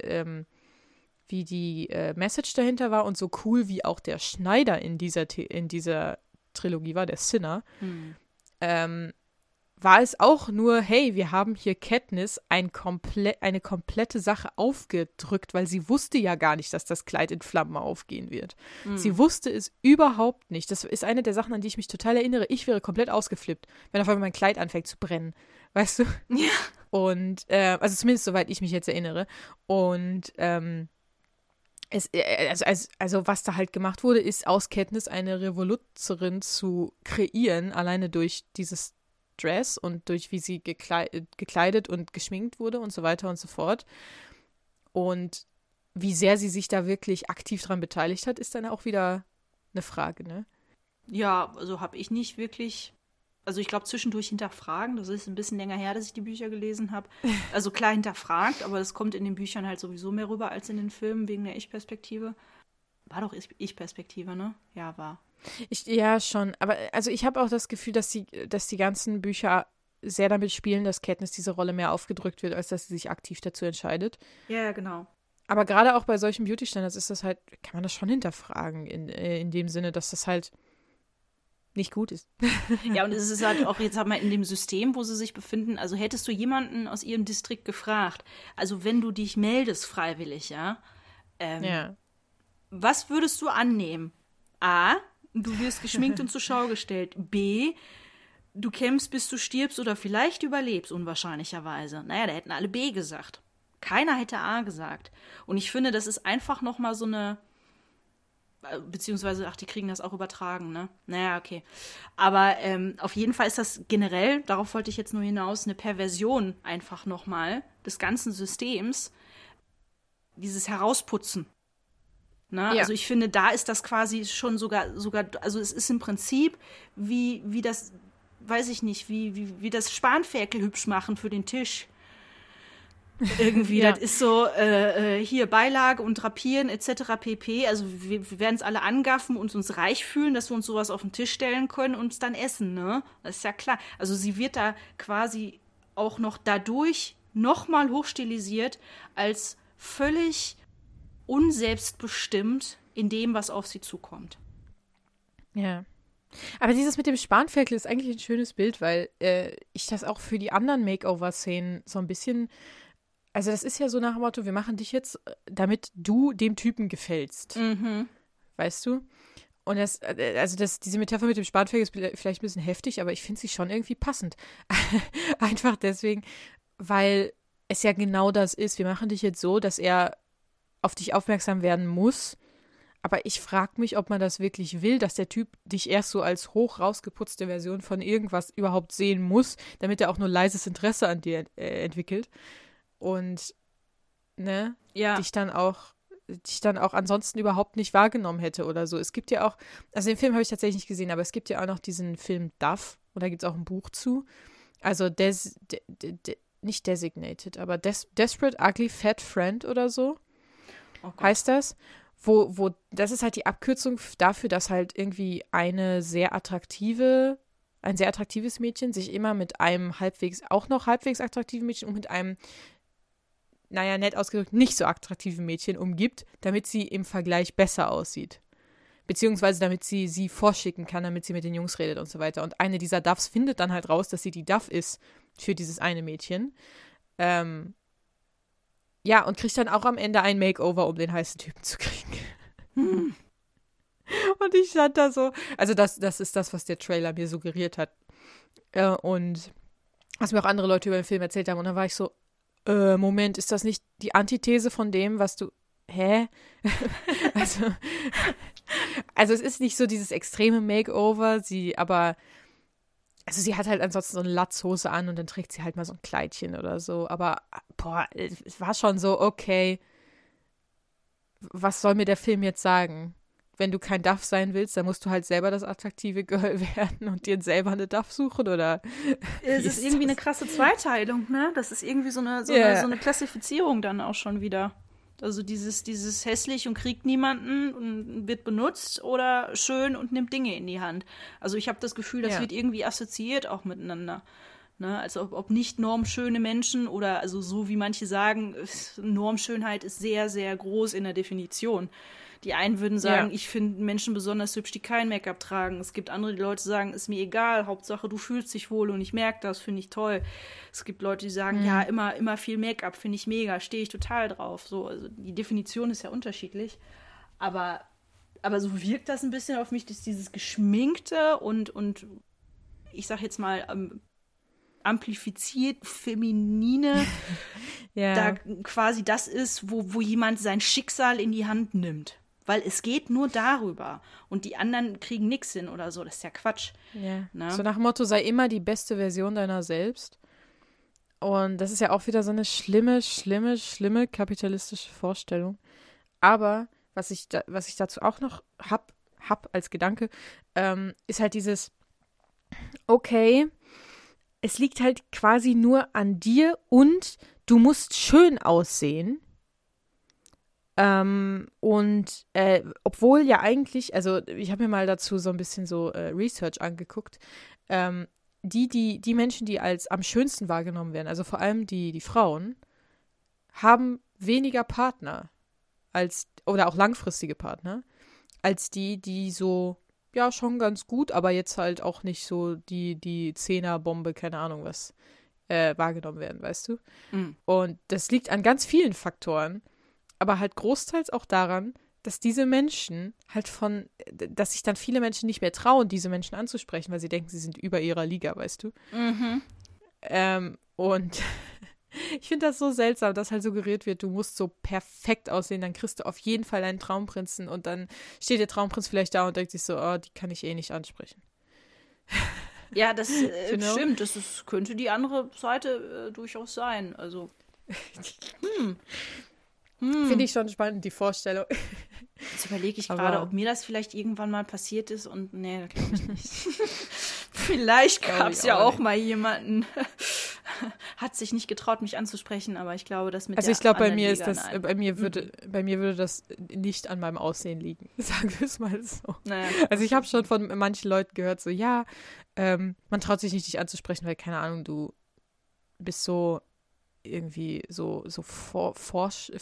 Message dahinter war und so cool wie auch der Schneider in dieser Trilogie war, der Sinner, war es auch nur, hey, wir haben hier Katniss eine komplette Sache aufgedrückt, weil sie wusste ja gar nicht, dass das Kleid in Flammen aufgehen wird. Sie wusste es überhaupt nicht. Das ist eine der Sachen, an die ich mich total erinnere. Ich wäre komplett ausgeflippt, wenn auf einmal mein Kleid anfängt zu brennen. Weißt du? Ja. Und, also zumindest soweit ich mich jetzt erinnere. Und, also was da halt gemacht wurde, ist aus Katniss eine Revoluzerin zu kreieren, alleine durch dieses Dress und durch wie sie gekleidet und geschminkt wurde und so weiter und so fort. Und wie sehr sie sich da wirklich aktiv dran beteiligt hat, ist dann auch wieder eine Frage, ne? Ja, also habe ich nicht wirklich, also ich glaube zwischendurch hinterfragen, das ist ein bisschen länger her, dass ich die Bücher gelesen habe. Also klar hinterfragt, aber das kommt in den Büchern halt sowieso mehr rüber als in den Filmen, wegen der Ich-Perspektive. War doch Ich-Perspektive, ne? Ja, war. Ja, schon. Aber also ich habe auch das Gefühl, dass die ganzen Bücher sehr damit spielen, dass Katniss diese Rolle mehr aufgedrückt wird, als dass sie sich aktiv dazu entscheidet. Ja, genau. Aber gerade auch bei solchen Beauty-Standards ist das halt, kann man das schon hinterfragen, in dem Sinne, dass das halt nicht gut ist. Ja, und es ist halt auch jetzt in dem System, wo sie sich befinden, also hättest du jemanden aus ihrem Distrikt gefragt, also wenn du dich meldest freiwillig, ja, was würdest du annehmen? A, du wirst geschminkt und zur Schau gestellt. B, du kämpfst, bis du stirbst oder vielleicht überlebst, unwahrscheinlicherweise. Naja, da hätten alle B gesagt. Keiner hätte A gesagt. Und ich finde, das ist einfach nochmal so eine, beziehungsweise, die kriegen das auch übertragen, ne? Naja, okay. Aber auf jeden Fall ist das generell, darauf wollte ich jetzt nur hinaus, eine Perversion einfach nochmal des ganzen Systems, dieses Herausputzen. Ne? Ja. Also ich finde, da ist das quasi schon sogar, also es ist im Prinzip wie das, weiß ich nicht, wie das Spanferkel hübsch machen für den Tisch. Irgendwie, ja. Das ist so, hier Beilage und Drapieren etc. pp. Also wir werden es alle angaffen und uns reich fühlen, dass wir uns sowas auf den Tisch stellen können und es dann essen, ne? Das ist ja klar. Also sie wird da quasi auch noch dadurch nochmal hochstilisiert als völlig unselbstbestimmt in dem, was auf sie zukommt. Ja. Aber dieses mit dem Spanferkel ist eigentlich ein schönes Bild, weil ich das auch für die anderen Makeover-Szenen so ein bisschen, also das ist ja so nach dem Motto, wir machen dich jetzt, damit du dem Typen gefällst. Mhm. Weißt du? Und diese Metapher mit dem Spanferkel ist vielleicht ein bisschen heftig, aber ich finde sie schon irgendwie passend. Einfach deswegen, weil es ja genau das ist. Wir machen dich jetzt so, dass er auf dich aufmerksam werden muss, Aber ich frage mich, ob man das wirklich will, dass der Typ dich erst so als hoch rausgeputzte Version von irgendwas überhaupt sehen muss, damit er auch nur leises Interesse an dir entwickelt. Und, ne, Ja. dich dann auch ansonsten überhaupt nicht wahrgenommen hätte oder so. Es gibt ja auch, also den Film habe ich tatsächlich nicht gesehen, aber es gibt ja auch noch diesen Film Duff, und da gibt es auch ein Buch zu. Also nicht Designated, aber Desperate Ugly Fat Friend oder so heißt das. Das ist halt die Abkürzung dafür, dass halt irgendwie ein sehr attraktives Mädchen sich immer mit einem halbwegs attraktiven Mädchen und mit einem, naja, nett ausgedrückt, nicht so attraktiven Mädchen umgibt, damit sie im Vergleich besser aussieht. Beziehungsweise damit sie vorschicken kann, damit sie mit den Jungs redet und so weiter. Und eine dieser Duffs findet dann halt raus, dass sie die Duff ist für dieses eine Mädchen. Ja, und kriegt dann auch am Ende ein Makeover, um den heißen Typen zu kriegen. Und ich stand da so, also das ist das, was der Trailer mir suggeriert hat. Und was mir auch andere Leute über den Film erzählt haben. Und dann war ich so, Moment, ist das nicht die Antithese von dem, was du, hä? Also es ist nicht so dieses extreme Makeover, also sie hat halt ansonsten so eine Latzhose an und dann trägt sie halt mal so ein Kleidchen oder so. Aber, boah, es war schon so, okay, was soll mir der Film jetzt sagen? Wenn du kein Duff sein willst, dann musst du halt selber das attraktive Girl werden und dir selber eine Duff suchen, oder? Es ist irgendwie eine krasse Zweiteilung, ne? Das ist irgendwie so eine Klassifizierung dann auch schon wieder. Also dieses hässlich und kriegt niemanden und wird benutzt oder schön und nimmt Dinge in die Hand. Also ich habe das Gefühl, das wird irgendwie assoziiert auch miteinander. Ne? Also ob nicht normschöne Menschen oder, also so wie manche sagen, Normschönheit ist sehr, sehr groß in der Definition. Die einen würden sagen, ich finde Menschen besonders hübsch, die kein Make-up tragen. Es gibt andere, die Leute sagen, ist mir egal, Hauptsache du fühlst dich wohl und ich merke das, finde ich toll. Es gibt Leute, die sagen, ja, immer viel Make-up, finde ich mega, stehe ich total drauf. So, also die Definition ist ja unterschiedlich. Aber so wirkt das ein bisschen auf mich, dass dieses Geschminkte und ich sag jetzt mal amplifiziert Feminine da quasi das ist, wo jemand sein Schicksal in die Hand nimmt. Weil es geht nur darüber. Und die anderen kriegen nichts hin oder so. Das ist ja Quatsch. Ja. Na? So nach dem Motto, sei immer die beste Version deiner selbst. Und das ist ja auch wieder so eine schlimme, schlimme, schlimme kapitalistische Vorstellung. Aber was ich dazu auch noch hab als Gedanke, ist halt dieses, okay, es liegt halt quasi nur an dir und du musst schön aussehen. Obwohl ja eigentlich, also ich habe mir mal dazu so ein bisschen so Research angeguckt, die Menschen, die als am schönsten wahrgenommen werden, also vor allem die Frauen, haben weniger Partner oder auch langfristige Partner, als die so, ja, schon ganz gut, aber jetzt halt auch nicht so die Zehnerbombe, keine Ahnung was, wahrgenommen werden, weißt du? Mhm. Und das liegt an ganz vielen Faktoren, aber halt großteils auch daran, dass diese Menschen dass sich dann viele Menschen nicht mehr trauen, diese Menschen anzusprechen, weil sie denken, sie sind über ihrer Liga, weißt du? Mhm. Und ich finde das so seltsam, dass halt suggeriert wird, du musst so perfekt aussehen, dann kriegst du auf jeden Fall einen Traumprinzen und dann steht der Traumprinz vielleicht da und denkt sich so, oh, die kann ich eh nicht ansprechen. Ja, das stimmt, das könnte die andere Seite durchaus sein, also Finde ich schon spannend, die Vorstellung. Jetzt überlege ich gerade, ob mir das vielleicht irgendwann mal passiert ist und nee, das glaube ich nicht. Vielleicht gab es ja auch mal jemanden, hat sich nicht getraut, mich anzusprechen, aber ich glaube, dass mit also ich glaube, bei mir ist das, bei mir würde das nicht an meinem Aussehen liegen, sagen wir es mal so. Naja, also ich habe schon von manchen Leuten gehört, so ja, man traut sich nicht, dich anzusprechen, weil, keine Ahnung, du bist so irgendwie so forsch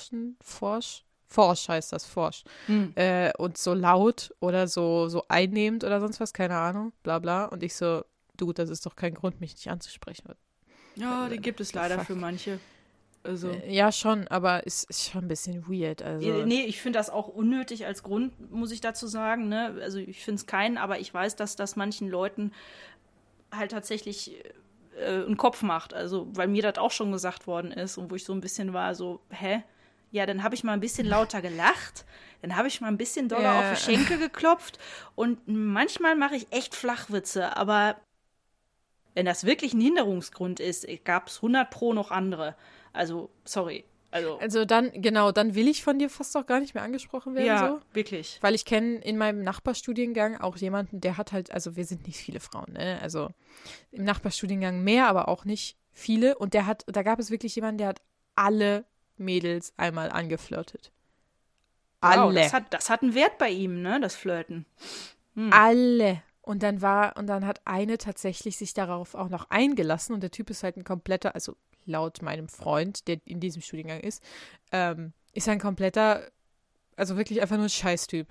heißt das, forsch. Und so laut oder so einnehmend oder sonst was, keine Ahnung, bla bla. Und ich so, du, das ist doch kein Grund, mich nicht anzusprechen. Ja, den gibt es leider für manche. Also. Ja, schon, aber es ist schon ein bisschen weird. Also. Nee, ich finde das auch unnötig als Grund, muss ich dazu sagen. Ne? Also ich finde es keinen, aber ich weiß, dass das manchen Leuten halt tatsächlich einen Kopf macht. Also, weil mir das auch schon gesagt worden ist und wo ich so ein bisschen war, so, hä? ja, dann habe ich mal ein bisschen lauter gelacht, dann habe ich mal ein bisschen doller auf die Schenkel geklopft und manchmal mache ich echt Flachwitze, aber wenn das wirklich ein Hinderungsgrund ist, gab es 100 pro noch andere. Also, sorry. Also dann will ich von dir fast auch gar nicht mehr angesprochen werden. Ja, so. wirklich. Weil ich kenne in meinem Nachbarstudiengang auch jemanden, der hat halt, also wir sind nicht viele Frauen, ne? Also im Nachbarstudiengang mehr, aber auch nicht viele. Und da gab es wirklich jemanden, der hat alle Mädels einmal angeflirtet. Wow, Alle. das hat einen Wert bei ihm, ne, das Flirten. Alle. Und dann hat eine tatsächlich sich darauf auch noch eingelassen und der Typ ist halt ein kompletter, also laut meinem Freund, der in diesem Studiengang ist ein kompletter, also wirklich einfach nur ein Scheißtyp.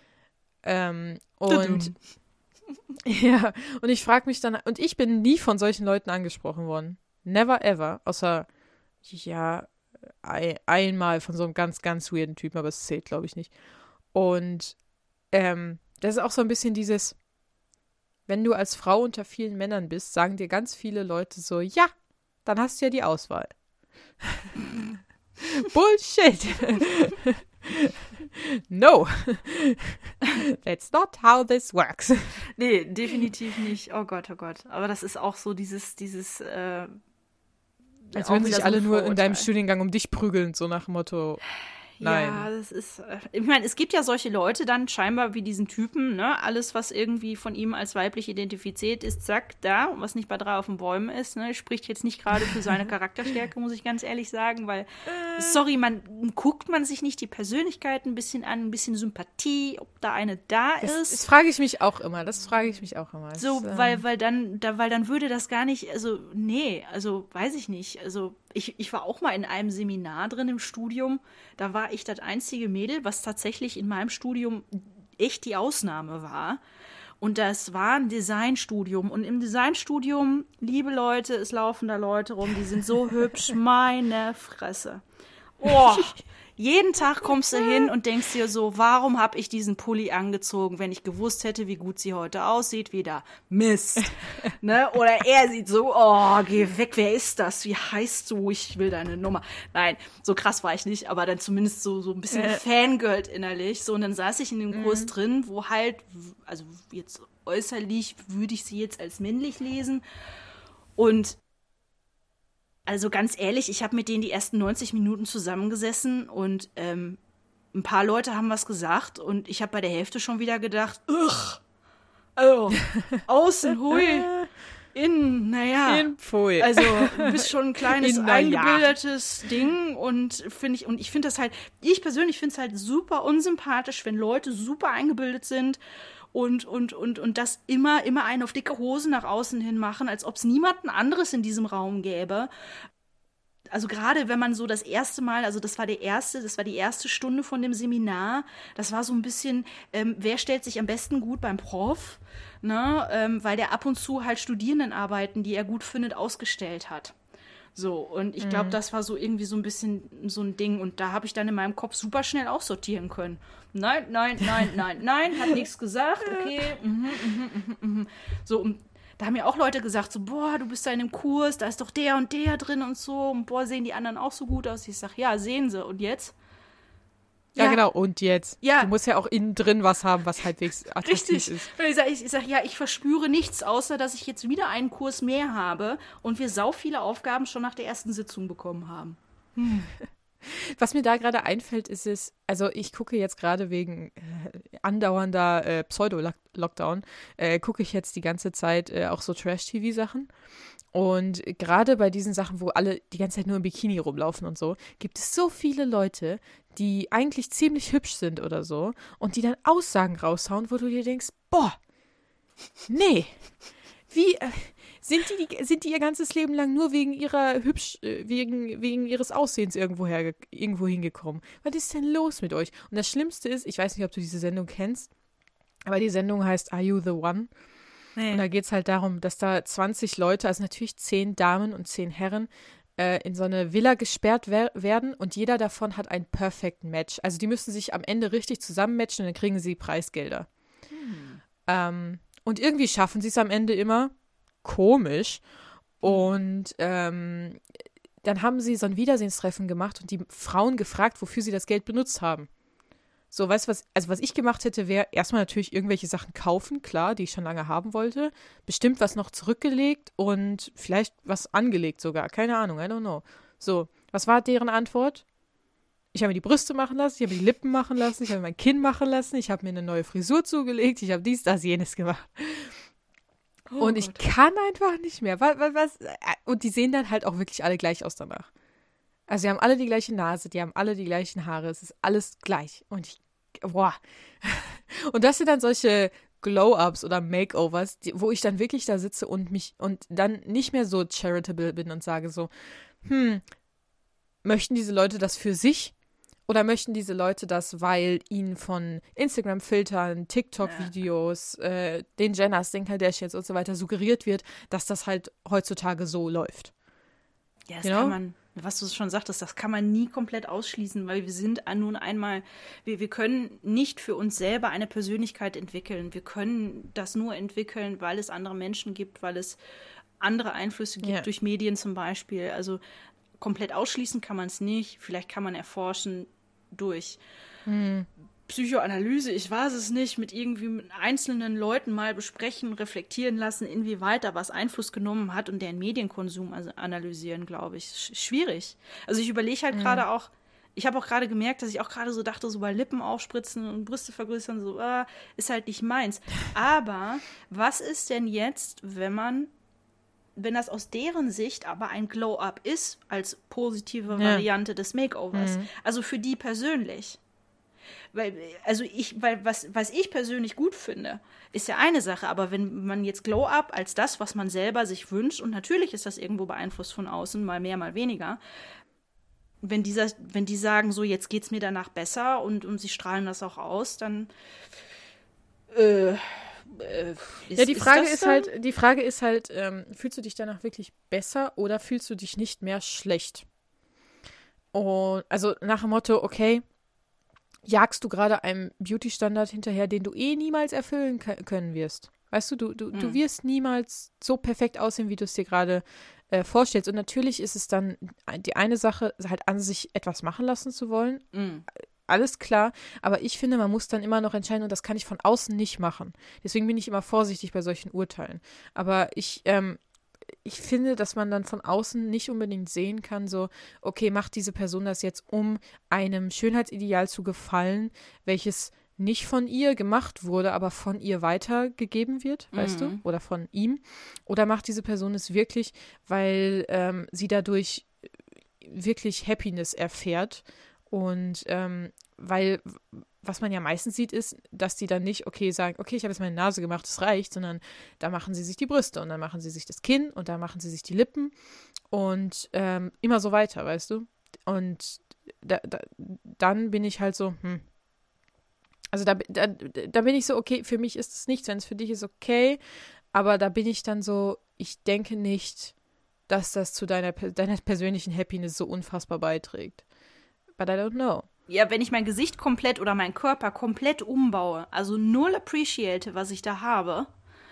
Und ja, und ich frage mich dann, und ich bin nie von solchen Leuten angesprochen worden. Never ever, außer, ja, einmal von so einem ganz, ganz weirden Typen, aber es zählt, glaube ich, nicht. Und das ist auch so ein bisschen dieses, wenn du als Frau unter vielen Männern bist, sagen dir ganz viele Leute so, ja, dann hast du ja die Auswahl. Bullshit. No. That's not how this works. Nee, definitiv nicht. Oh Gott, oh Gott. Aber das ist auch so dieses als auch würden wieder sich so alle ein nur in deinem Vorurteil. Studiengang um dich prügeln, so nach dem Motto, nein. Ja, das ist, ich meine, es gibt ja solche Leute dann scheinbar wie diesen Typen, ne, alles, was irgendwie von ihm als weiblich identifiziert ist, zack, da, und was nicht bei 3 auf den Bäumen ist, ne, spricht jetzt nicht gerade für seine Charakterstärke, muss ich ganz ehrlich sagen, weil, sorry, guckt man sich nicht die Persönlichkeit ein bisschen an, ein bisschen Sympathie, ob da eine da ist. Das frage ich mich auch immer, So, weil dann würde das gar nicht, also, nee, also, weiß ich nicht, also, ich war auch mal in einem Seminar drin im Studium, da war ich das einzige Mädel, was tatsächlich in meinem Studium echt die Ausnahme war. Und das war ein Designstudium. Und im Designstudium, liebe Leute, es laufen da Leute rum, die sind so hübsch, meine Fresse. Oh, jeden Tag kommst du hin und denkst dir so, warum habe ich diesen Pulli angezogen, wenn ich gewusst hätte, wie gut sie heute aussieht, wieder Mist. Ne? Oder er sieht so, oh, geh weg, wer ist das? Wie heißt du? Ich will deine Nummer. Nein, so krass war ich nicht, aber dann zumindest so ein bisschen Fangirl innerlich. So, und dann saß ich in dem Kurs drin, wo halt, also jetzt äußerlich würde ich sie jetzt als männlich lesen. Und also ganz ehrlich, ich habe mit denen die ersten 90 Minuten zusammengesessen und ein paar Leute haben was gesagt und ich habe bei der Hälfte schon wieder gedacht, also außen, hui, innen, naja. In Pfui. Also du bist schon ein kleines eingebildetes Ding und ich finde das halt, ich persönlich finde es halt super unsympathisch, wenn Leute super eingebildet sind und das immer einen auf dicke Hosen nach außen hin machen, als ob es niemanden anderes in diesem Raum gäbe. Also gerade wenn man so das erste Mal, also das war die erste Stunde von dem Seminar, das war so ein bisschen, wer stellt sich am besten gut beim Prof, ne? Weil der ab und zu halt Studierendenarbeiten, die er gut findet, ausgestellt hat. So, und ich glaube, das war so irgendwie so ein bisschen so ein Ding. Und da habe ich dann in meinem Kopf super schnell aussortieren können. Nein, hat nichts gesagt, okay. So, und da haben ja auch Leute gesagt, so, boah, du bist da in dem Kurs, da ist doch der und der drin und so. Und boah, sehen die anderen auch so gut aus. Ich sage, ja, sehen sie. Und jetzt? Ja, genau. Und jetzt? Ja. Du musst ja auch innen drin was haben, was halbwegs attraktiv Richtig. ist. Ich sag, ja, ich verspüre nichts, außer dass ich jetzt wieder einen Kurs mehr habe und wir sau viele Aufgaben schon nach der ersten Sitzung bekommen haben. Was mir da gerade einfällt, ist es, also ich gucke jetzt gerade wegen andauernder Pseudo-Lockdown, gucke ich jetzt die ganze Zeit auch so Trash-TV-Sachen. Und gerade bei diesen Sachen, wo alle die ganze Zeit nur im Bikini rumlaufen und so, gibt es so viele Leute, die eigentlich ziemlich hübsch sind oder so und die dann Aussagen raushauen, wo du dir denkst, boah, nee, wie, sind die ihr ganzes Leben lang nur wegen ihrer wegen ihres Aussehens irgendwo hingekommen? Was ist denn los mit euch? Und das Schlimmste ist, ich weiß nicht, ob du diese Sendung kennst, aber die Sendung heißt Are You the One? Nee. Und da geht es halt darum, dass da 20 Leute, also natürlich 10 Damen und 10 Herren, in so eine Villa gesperrt werden und jeder davon hat einen perfekten Match. Also die müssen sich am Ende richtig zusammenmatchen und dann kriegen sie Preisgelder. Und irgendwie schaffen sie es am Ende immer. Komisch. Und dann haben sie so ein Wiedersehenstreffen gemacht und die Frauen gefragt, wofür sie das Geld benutzt haben. So, weißt du was, also was ich gemacht hätte, wäre erstmal natürlich irgendwelche Sachen kaufen, klar, die ich schon lange haben wollte. Bestimmt was noch zurückgelegt und vielleicht was angelegt sogar. Keine Ahnung, I don't know. So, was war deren Antwort? Ich habe mir die Brüste machen lassen, ich habe mir die Lippen machen lassen, ich habe mir mein Kinn machen lassen, ich habe mir eine neue Frisur zugelegt, ich habe dies, das, jenes gemacht. Und ich kann einfach nicht mehr. Was? Und die sehen dann halt auch wirklich alle gleich aus danach. Also die haben alle die gleiche Nase, die haben alle die gleichen Haare, es ist alles gleich. Und boah. Und das sind dann solche Glow-Ups oder Makeovers, wo ich dann wirklich da sitze und dann nicht mehr so charitable bin und sage so, möchten diese Leute das für sich? Oder möchten diese Leute das, weil ihnen von Instagram-Filtern, TikTok-Videos, den Jenners, den Kardashians und so weiter suggeriert wird, dass das halt heutzutage so läuft? Ja, das kann man, was du schon sagtest, das kann man nie komplett ausschließen, weil wir sind nun einmal, wir können nicht für uns selber eine Persönlichkeit entwickeln. Wir können das nur entwickeln, weil es andere Menschen gibt, weil es andere Einflüsse gibt, durch Medien zum Beispiel. Also komplett ausschließen kann man es nicht. Vielleicht kann man erforschen durch Psychoanalyse, ich weiß es nicht, mit einzelnen Leuten mal besprechen, reflektieren lassen, inwieweit da was Einfluss genommen hat und deren Medienkonsum analysieren, glaube ich. Schwierig. Also ich überlege halt gerade auch, ich habe auch gerade gemerkt, dass ich auch gerade so dachte, so bei Lippen aufspritzen und Brüste vergrößern, so, ist halt nicht meins. Aber was ist denn jetzt, wenn das aus deren Sicht aber ein Glow-Up ist, als positive Variante des Makeovers. Also für die persönlich. Was ich persönlich gut finde, ist ja eine Sache, aber wenn man jetzt Glow-Up als das, was man selber sich wünscht, und natürlich ist das irgendwo beeinflusst von außen, mal mehr, mal weniger, wenn die sagen, so jetzt geht's mir danach besser und sie strahlen das auch aus, dann die Frage ist halt, fühlst du dich danach wirklich besser oder fühlst du dich nicht mehr schlecht? Und also nach dem Motto, okay, jagst du gerade einem Beauty-Standard hinterher, den du niemals erfüllen können wirst. Weißt du, du wirst niemals so perfekt aussehen, wie du es dir gerade vorstellst. Und natürlich ist es dann die eine Sache, halt an sich etwas machen lassen zu wollen. Alles klar, aber ich finde, man muss dann immer noch entscheiden und das kann ich von außen nicht machen. Deswegen bin ich immer vorsichtig bei solchen Urteilen. Aber ich finde, dass man dann von außen nicht unbedingt sehen kann, so, okay, macht diese Person das jetzt, um einem Schönheitsideal zu gefallen, welches nicht von ihr gemacht wurde, aber von ihr weitergegeben wird, weißt du, oder von ihm. Oder macht diese Person es wirklich, weil sie dadurch wirklich Happiness erfährt. Und weil, was man ja meistens sieht, ist, dass die dann nicht, sagen, okay, ich habe jetzt meine Nase gemacht, das reicht, sondern da machen sie sich die Brüste und dann machen sie sich das Kinn und dann machen sie sich die Lippen und immer so weiter, weißt du? Und dann bin ich halt so, Also da bin ich so, okay, für mich ist es nichts, wenn es für dich ist, okay, aber da bin ich dann so, ich denke nicht, dass das zu deiner persönlichen Happiness so unfassbar beiträgt. But I don't know. Ja, wenn ich mein Gesicht komplett oder meinen Körper komplett umbaue, also null appreciate, was ich da habe,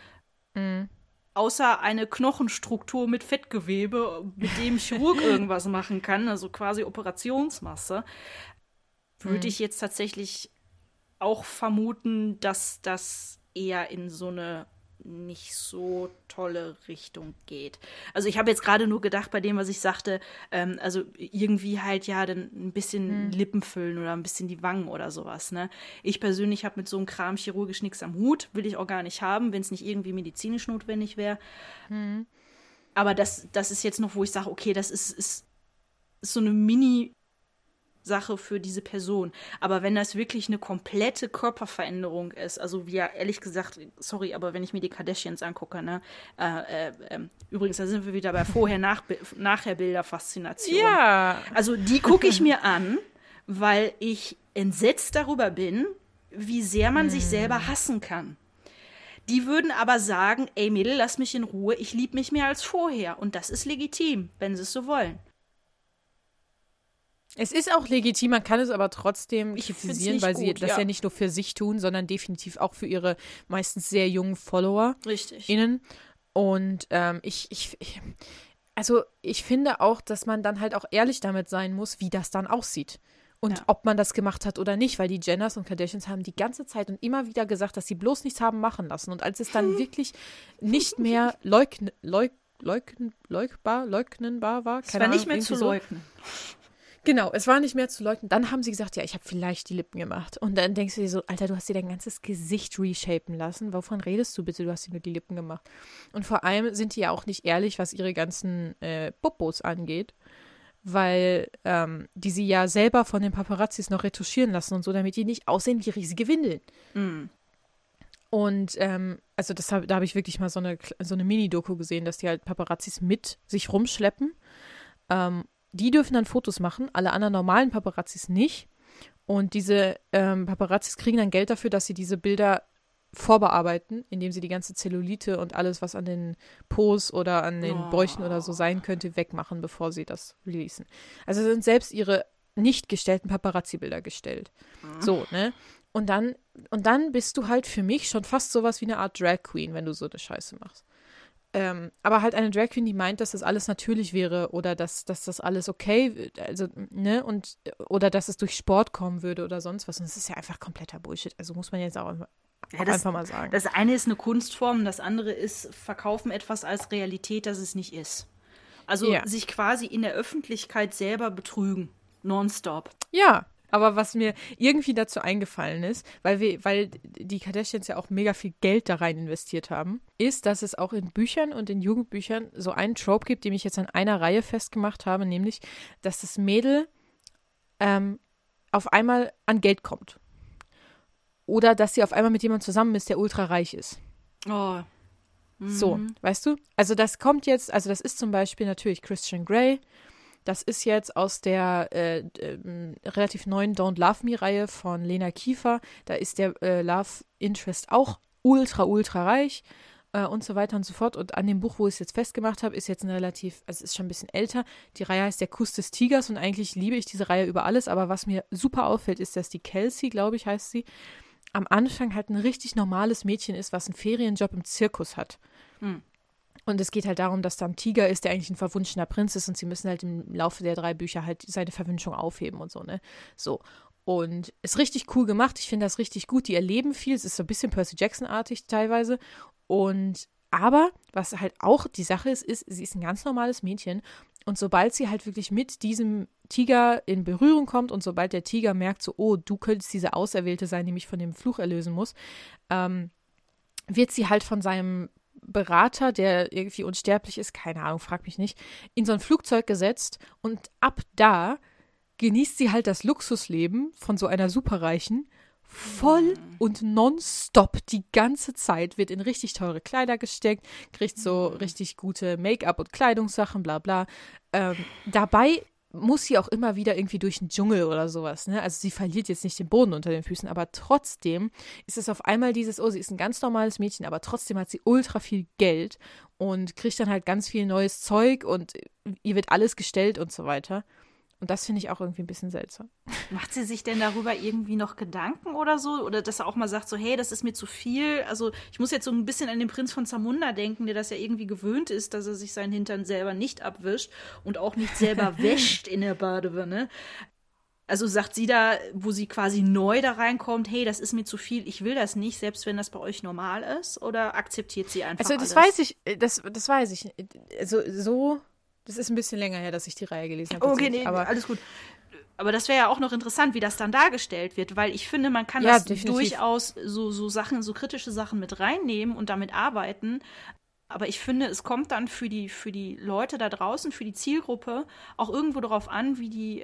außer eine Knochenstruktur mit Fettgewebe, mit dem Chirurg irgendwas machen kann, also quasi Operationsmasse, würde ich jetzt tatsächlich auch vermuten, dass das eher in so eine nicht so tolle Richtung geht. Also ich habe jetzt gerade nur gedacht bei dem, was ich sagte, also irgendwie halt ja dann ein bisschen Lippen füllen oder ein bisschen die Wangen oder sowas, ne? Ich persönlich habe mit so einem Kram chirurgisch nichts am Hut, will ich auch gar nicht haben, wenn es nicht irgendwie medizinisch notwendig wäre. Aber das ist jetzt noch, wo ich sage, okay, das ist so eine Mini-Sache für diese Person. Aber wenn das wirklich eine komplette Körperveränderung ist, also wie ja ehrlich gesagt, sorry, aber wenn ich mir die Kardashians angucke, ne, übrigens, da sind wir wieder bei Vorher-Nachher-Bilder-Faszination. Ja. Also die gucke ich mir an, weil ich entsetzt darüber bin, wie sehr man sich selber hassen kann. Die würden aber sagen, ey Mädel, lass mich in Ruhe, ich liebe mich mehr als vorher. Und das ist legitim, wenn sie es so wollen. Es ist auch legitim, man kann es aber trotzdem kritisieren, weil sie das ja nicht nur für sich tun, sondern definitiv auch für ihre meistens sehr jungen Follower. Richtig. Und Also ich finde auch, dass man dann halt auch ehrlich damit sein muss, wie das dann aussieht. Und ob man das gemacht hat oder nicht, weil die Jenners und Kardashians haben die ganze Zeit und immer wieder gesagt, dass sie bloß nichts haben machen lassen. Und als es dann wirklich nicht mehr leugnen war. Es war nicht mehr zu leugnen. Genau, es war nicht mehr zu leugnen. Dann haben sie gesagt, ja, ich habe vielleicht die Lippen gemacht. Und dann denkst du dir so, Alter, du hast dir dein ganzes Gesicht reshapen lassen. Wovon redest du bitte? Du hast dir nur die Lippen gemacht. Und vor allem sind die ja auch nicht ehrlich, was ihre ganzen Popos angeht. Weil die sie ja selber von den Paparazzis noch retuschieren lassen und so, damit die nicht aussehen wie riesige Windeln. Mhm. Und also da habe ich wirklich mal so eine Mini-Doku gesehen, dass die halt Paparazzis mit sich rumschleppen. Die dürfen dann Fotos machen, alle anderen normalen Paparazzis nicht. Und diese Paparazzis kriegen dann Geld dafür, dass sie diese Bilder vorbearbeiten, indem sie die ganze Zellulite und alles, was an den Pos oder an den Bäuchen oder so sein könnte, wegmachen, bevor sie das releasen. Also sind selbst ihre nicht gestellten Paparazzi-Bilder gestellt. So, ne? Und dann bist du halt für mich schon fast sowas wie eine Art Drag Queen, wenn du so eine Scheiße machst. Aber halt eine Drag Queen, die meint, dass das alles natürlich wäre oder dass das alles okay, also, ne, oder dass es durch Sport kommen würde oder sonst was. Und das ist ja einfach kompletter Bullshit. Also muss man jetzt auch einfach mal sagen. Das eine ist eine Kunstform, das andere ist verkaufen etwas als Realität, das es nicht ist. Also sich quasi in der Öffentlichkeit selber betrügen. Nonstop. Ja. Aber was mir irgendwie dazu eingefallen ist, weil die Kardashians ja auch mega viel Geld da rein investiert haben, ist, dass es auch in Büchern und in Jugendbüchern so einen Trope gibt, den ich jetzt an einer Reihe festgemacht habe, nämlich, dass das Mädel auf einmal an Geld kommt. Oder dass sie auf einmal mit jemandem zusammen ist, der ultra reich ist. Oh. So, weißt du? Also das kommt jetzt, also das ist zum Beispiel natürlich Christian Grey. Das ist jetzt aus der relativ neuen Don't Love Me-Reihe von Lena Kiefer. Da ist der Love Interest auch ultra, ultra reich und so weiter und so fort. Und an dem Buch, wo ich es jetzt festgemacht habe, ist jetzt ein relativ, also es ist schon ein bisschen älter. Die Reihe heißt Der Kuss des Tigers und eigentlich liebe ich diese Reihe über alles. Aber was mir super auffällt, ist, dass die Kelsey, glaube ich, heißt sie, am Anfang halt ein richtig normales Mädchen ist, was einen Ferienjob im Zirkus hat. Und es geht halt darum, dass da ein Tiger ist, der eigentlich ein verwunschener Prinz ist und sie müssen halt im Laufe der 3 Bücher halt seine Verwünschung aufheben und so, ne? So. Und ist richtig cool gemacht. Ich finde das richtig gut. Die erleben viel. Es ist so ein bisschen Percy Jackson-artig teilweise. Aber was halt auch die Sache ist, sie ist ein ganz normales Mädchen. Und sobald sie halt wirklich mit diesem Tiger in Berührung kommt und sobald der Tiger merkt, so, oh, du könntest diese Auserwählte sein, die mich von dem Fluch erlösen muss, wird sie halt von seinem Berater, der irgendwie unsterblich ist, keine Ahnung, frag mich nicht, in so ein Flugzeug gesetzt und ab da genießt sie halt das Luxusleben von so einer Superreichen voll und nonstop die ganze Zeit, wird in richtig teure Kleider gesteckt, kriegt so richtig gute Make-up und Kleidungssachen, bla bla. Dabei muss sie auch immer wieder irgendwie durch den Dschungel oder sowas, ne? Also sie verliert jetzt nicht den Boden unter den Füßen, aber trotzdem ist es auf einmal dieses, oh, sie ist ein ganz normales Mädchen, aber trotzdem hat sie ultra viel Geld und kriegt dann halt ganz viel neues Zeug und ihr wird alles gestellt und so weiter. Und das finde ich auch irgendwie ein bisschen seltsam. Macht sie sich denn darüber irgendwie noch Gedanken oder so? Oder dass er auch mal sagt so, hey, das ist mir zu viel. Also ich muss jetzt so ein bisschen an den Prinz von Zamunda denken, der das ja irgendwie gewöhnt ist, dass er sich seinen Hintern selber nicht abwischt und auch nicht selber wäscht in der Badewanne. Also sagt sie da, wo sie quasi neu da reinkommt, hey, das ist mir zu viel, ich will das nicht, selbst wenn das bei euch normal ist? Oder akzeptiert sie einfach alles? Das weiß ich. Also so... Das ist ein bisschen länger her, dass ich die Reihe gelesen habe. Okay, nee, aber alles gut. Aber das wäre ja auch noch interessant, wie das dann dargestellt wird, weil ich finde, man kann das durchaus so Sachen, so kritische Sachen mit reinnehmen und damit arbeiten. Aber ich finde, es kommt dann für die Leute da draußen, für die Zielgruppe auch irgendwo darauf an, wie die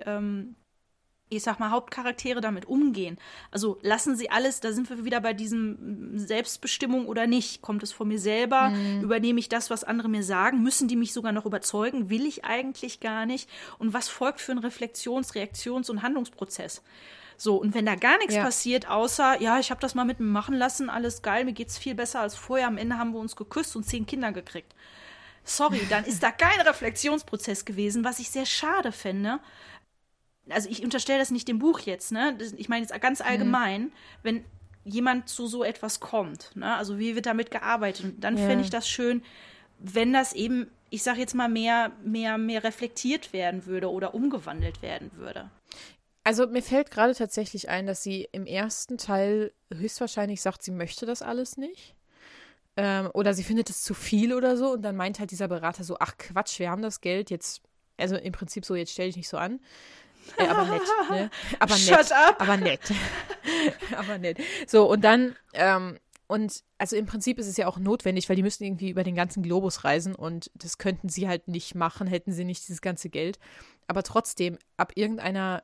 ich sag mal, Hauptcharaktere damit umgehen. Also lassen sie alles, da sind wir wieder bei diesem Selbstbestimmung oder nicht. Kommt es von mir selber? Übernehme ich das, was andere mir sagen? Müssen die mich sogar noch überzeugen? Will ich eigentlich gar nicht? Und was folgt für ein Reaktions- und Handlungsprozess? So, und wenn da gar nichts passiert, außer, ja, ich habe das mal mit mir machen lassen, alles geil, mir geht's viel besser als vorher, am Ende haben wir uns geküsst und 10 Kinder gekriegt. Sorry, dann ist da kein Reflexionsprozess gewesen, was ich sehr schade fände. Also ich unterstelle das nicht dem Buch jetzt, ne? Ich meine jetzt ganz allgemein, wenn jemand zu so etwas kommt, ne? Also wie wird damit gearbeitet? Und dann fände ich das schön, wenn das eben ich sag jetzt mal, mehr reflektiert werden würde oder umgewandelt werden würde. Also mir fällt gerade tatsächlich ein, dass sie im ersten Teil höchstwahrscheinlich sagt, sie möchte das alles nicht. Oder sie findet es zu viel oder so. Und dann meint halt dieser Berater so, ach Quatsch, wir haben das Geld jetzt, also im Prinzip so, jetzt stell dich nicht so an. Aber nett, ne? Aber nett. Shut up. Aber nett. Aber nett. So, und dann, und also im Prinzip ist es ja auch notwendig, weil die müssen irgendwie über den ganzen Globus reisen und das könnten sie halt nicht machen, hätten sie nicht dieses ganze Geld. Aber trotzdem, ab irgendeiner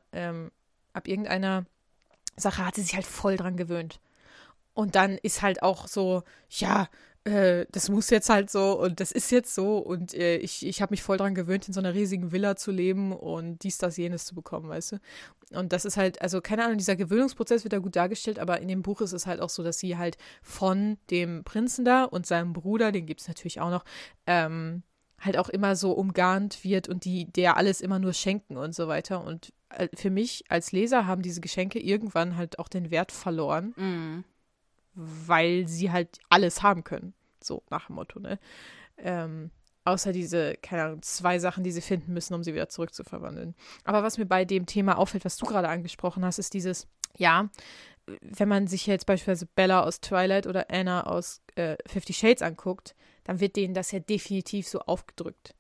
Sache hat sie sich halt voll dran gewöhnt. Und dann ist halt auch so, ja, das muss jetzt halt so und das ist jetzt so und ich habe mich voll dran gewöhnt, in so einer riesigen Villa zu leben und dies, das, jenes zu bekommen, weißt du? Und das ist halt, also keine Ahnung, dieser Gewöhnungsprozess wird da gut dargestellt, aber in dem Buch ist es halt auch so, dass sie halt von dem Prinzen da und seinem Bruder, den gibt es natürlich auch noch, halt auch immer so umgarnt wird und der alles immer nur schenken und so weiter. Und für mich als Leser haben diese Geschenke irgendwann halt auch den Wert verloren, weil sie halt alles haben können. So nach dem Motto, ne? Außer diese, keine Ahnung, 2 Sachen, die sie finden müssen, um sie wieder zurückzuverwandeln. Aber was mir bei dem Thema auffällt, was du gerade angesprochen hast, ist dieses, ja, wenn man sich jetzt beispielsweise Bella aus Twilight oder Anna aus 50 Shades anguckt, dann wird denen das ja definitiv so aufgedrückt.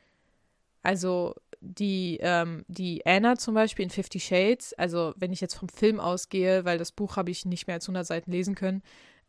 Also die Anna zum Beispiel in 50 Shades, also wenn ich jetzt vom Film ausgehe, weil das Buch habe ich nicht mehr als 100 Seiten lesen können,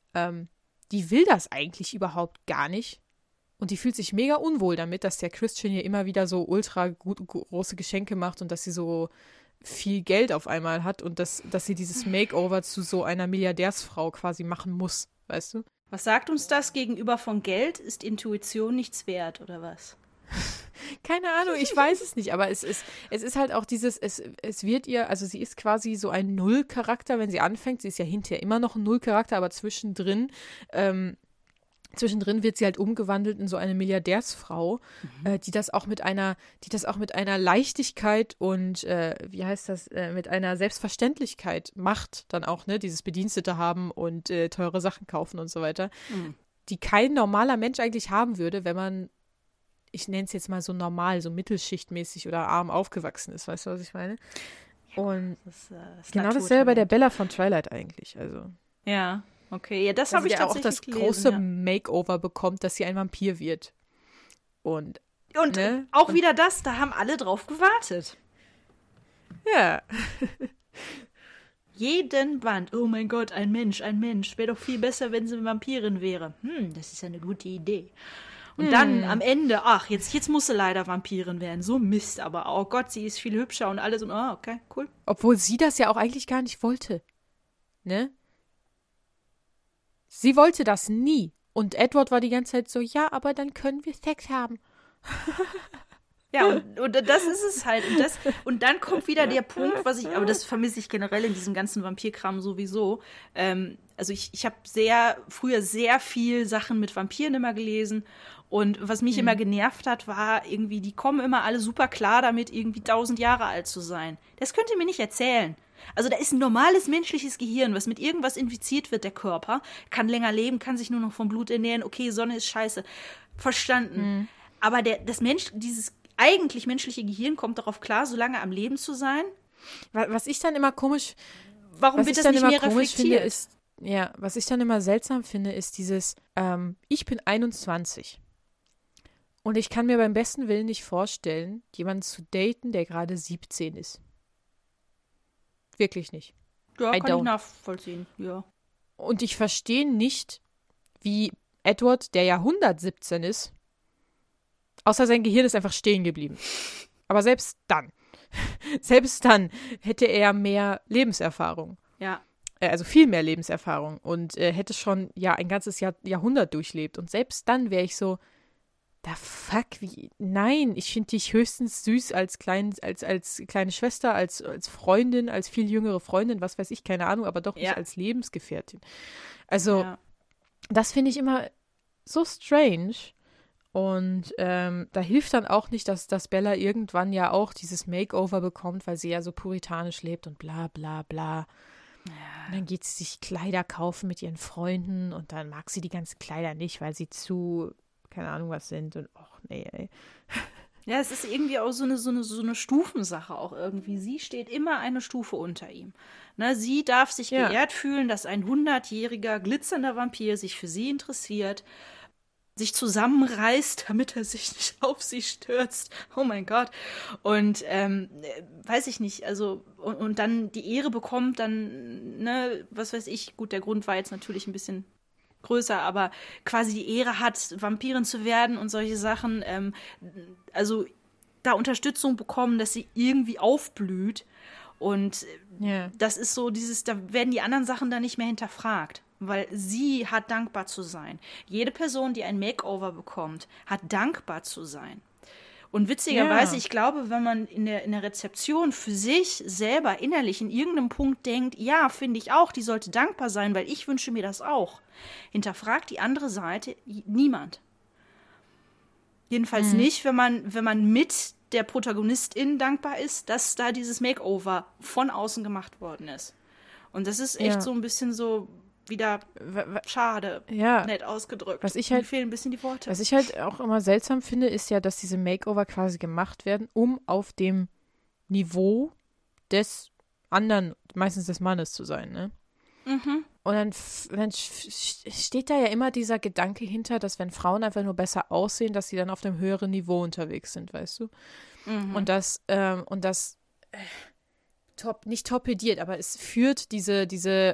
die will das eigentlich überhaupt gar nicht. Und die fühlt sich mega unwohl damit, dass der Christian ihr immer wieder so ultra große Geschenke macht und dass sie so viel Geld auf einmal hat und dass sie dieses Makeover zu so einer Milliardärsfrau quasi machen muss, weißt du? Was sagt uns das gegenüber von Geld? Ist Intuition nichts wert, oder was? Keine Ahnung, ich weiß es nicht, aber es ist halt auch dieses, es wird ihr, also sie ist quasi so ein Null-Charakter, wenn sie anfängt, sie ist ja hinterher immer noch ein Null-Charakter, aber zwischendrin wird sie halt umgewandelt in so eine Milliardärsfrau, die das auch mit einer Leichtigkeit und wie heißt das, mit einer Selbstverständlichkeit macht, dann auch, ne, dieses Bedienstete haben und teure Sachen kaufen und so weiter, die kein normaler Mensch eigentlich haben würde, wenn man, ich nenne es jetzt mal so normal, so mittelschichtmäßig oder arm aufgewachsen ist, weißt du, was ich meine? Und das genau dasselbe bei der Bella von Twilight eigentlich, also. Ja. Okay, ja, das habe ich tatsächlich auch das gelesen, große Makeover bekommt, dass sie ein Vampir wird. Und ne? Auch wieder das, da haben alle drauf gewartet. Ja. Jeden Band. Oh mein Gott, ein Mensch. Wäre doch viel besser, wenn sie eine Vampirin wäre. Das ist ja eine gute Idee. Und dann am Ende, ach, jetzt muss sie leider Vampirin werden. So Mist, aber oh Gott, sie ist viel hübscher und alles. Und okay, cool. Obwohl sie das ja auch eigentlich gar nicht wollte. Ne? Sie wollte das nie. Und Edward war die ganze Zeit so, ja, aber dann können wir Sex haben. Ja, und das ist es halt. Und dann kommt wieder der Punkt, aber das vermisse ich generell in diesem ganzen Vampirkram sowieso. Also ich habe früher sehr viel Sachen mit Vampiren immer gelesen. Und was mich immer genervt hat, war irgendwie, die kommen immer alle super klar damit, irgendwie 1000 Jahre alt zu sein. Das könnt ihr mir nicht erzählen. Also da ist ein normales menschliches Gehirn, was mit irgendwas infiziert wird, der Körper, kann länger leben, kann sich nur noch vom Blut ernähren, okay, Sonne ist scheiße. Verstanden. Aber dieses eigentlich menschliche Gehirn kommt darauf klar, so lange am Leben zu sein. Was ich dann immer komisch, warum wird das nicht mehr reflektiert? Was ich dann immer seltsam finde, ist dieses, ich bin 21. Und ich kann mir beim besten Willen nicht vorstellen, jemanden zu daten, der gerade 17 ist. Wirklich nicht. Ja, kann ich nachvollziehen, ja. Und ich verstehe nicht, wie Edward, der ja 117 ist, außer sein Gehirn ist einfach stehen geblieben. Aber selbst dann hätte er mehr Lebenserfahrung. Ja. Also viel mehr Lebenserfahrung und hätte schon ein ganzes Jahrhundert durchlebt. Und selbst dann wäre ich so, nein, ich finde dich höchstens süß als kleine Schwester, als Freundin, als viel jüngere Freundin, was weiß ich, keine Ahnung, aber doch nicht als Lebensgefährtin. Also, das finde ich immer so strange. Und da hilft dann auch nicht, dass Bella irgendwann ja auch dieses Makeover bekommt, weil sie ja so puritanisch lebt und bla bla bla. Ja. Und dann geht sie sich Kleider kaufen mit ihren Freunden und dann mag sie die ganzen Kleider nicht, weil sie zu, keine Ahnung was sind und nee, ey. Ja, es ist irgendwie auch so eine Stufensache auch irgendwie. Sie steht immer eine Stufe unter ihm. Ne, sie darf sich geehrt fühlen, dass ein 100-jähriger glitzernder Vampir sich für sie interessiert, sich zusammenreißt, damit er sich nicht auf sie stürzt. Oh mein Gott. Und weiß ich nicht, also und dann die Ehre bekommt, dann, ne, was weiß ich, gut, der Grund war jetzt natürlich ein bisschen größer, aber quasi die Ehre hat, Vampirin zu werden und solche Sachen, also da Unterstützung bekommen, dass sie irgendwie aufblüht. Und das ist so da werden die anderen Sachen dann nicht mehr hinterfragt, weil sie hat dankbar zu sein. Jede Person, die ein Makeover bekommt, hat dankbar zu sein. Und witzigerweise, ich glaube, wenn man in der Rezeption für sich selber innerlich in irgendeinem Punkt denkt, ja, finde ich auch, die sollte dankbar sein, weil ich wünsche mir das auch, hinterfragt die andere Seite niemand. Jedenfalls nicht, wenn man mit der Protagonistin dankbar ist, dass da dieses Makeover von außen gemacht worden ist. Und das ist echt so ein bisschen so wieder schade, nett ausgedrückt. Mir fehlen ein bisschen die Worte. Was ich halt auch immer seltsam finde, ist ja, dass diese Makeover quasi gemacht werden, um auf dem Niveau des anderen, meistens des Mannes zu sein, ne? Mhm. Und dann steht da ja immer dieser Gedanke hinter, dass wenn Frauen einfach nur besser aussehen, dass sie dann auf dem höheren Niveau unterwegs sind, weißt du? Mhm. Und das nicht torpediert, aber es führt diese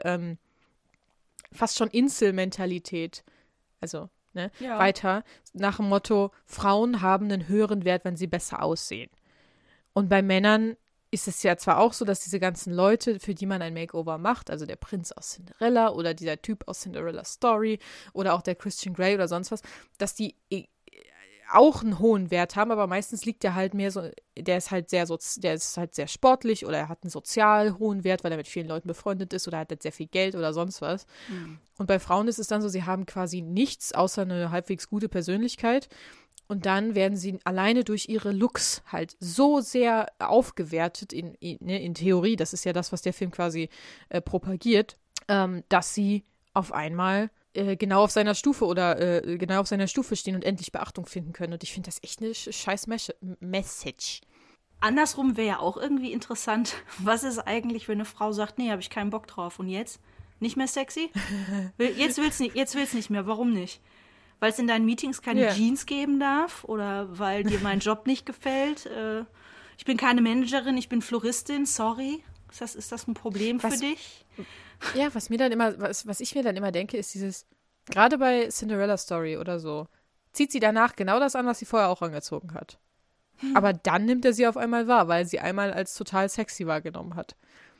fast schon Inselmentalität, also weiter, nach dem Motto, Frauen haben einen höheren Wert, wenn sie besser aussehen. Und bei Männern ist es ja zwar auch so, dass diese ganzen Leute, für die man ein Makeover macht, also der Prinz aus Cinderella oder dieser Typ aus Cinderella Story oder auch der Christian Grey oder sonst was, dass die auch einen hohen Wert haben, aber meistens liegt der halt mehr so, der ist halt sehr sportlich oder er hat einen sozial hohen Wert, weil er mit vielen Leuten befreundet ist oder hat halt sehr viel Geld oder sonst was. Mhm. Und bei Frauen ist es dann so, sie haben quasi nichts außer eine halbwegs gute Persönlichkeit und dann werden sie alleine durch ihre Looks halt so sehr aufgewertet in Theorie, das ist ja das, was der Film quasi propagiert, dass sie auf einmal genau auf seiner Stufe oder genau auf seiner Stufe stehen und endlich Beachtung finden können. Und ich finde das echt eine scheiß Message. Andersrum wäre ja auch irgendwie interessant, was ist eigentlich, wenn eine Frau sagt, nee, habe ich keinen Bock drauf. Und jetzt? Nicht mehr sexy? Jetzt will's nicht mehr. Warum nicht? Weil es in deinen Meetings keine Jeans geben darf? Oder weil dir mein Job nicht gefällt? Ich bin keine Managerin, ich bin Floristin, sorry. Ist das ein Problem für dich? Ja, was ich mir dann immer denke, ist dieses, gerade bei Cinderella Story oder so, zieht sie danach genau das an, was sie vorher auch angezogen hat. Aber dann nimmt er sie auf einmal wahr, weil sie einmal als total sexy wahrgenommen hat.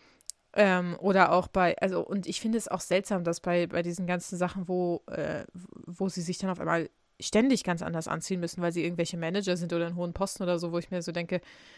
Oder auch und ich finde es auch seltsam, dass bei diesen ganzen Sachen, wo sie sich dann auf einmal ständig ganz anders anziehen müssen, weil sie irgendwelche Manager sind oder einen hohen Posten oder so, wo ich mir so denke,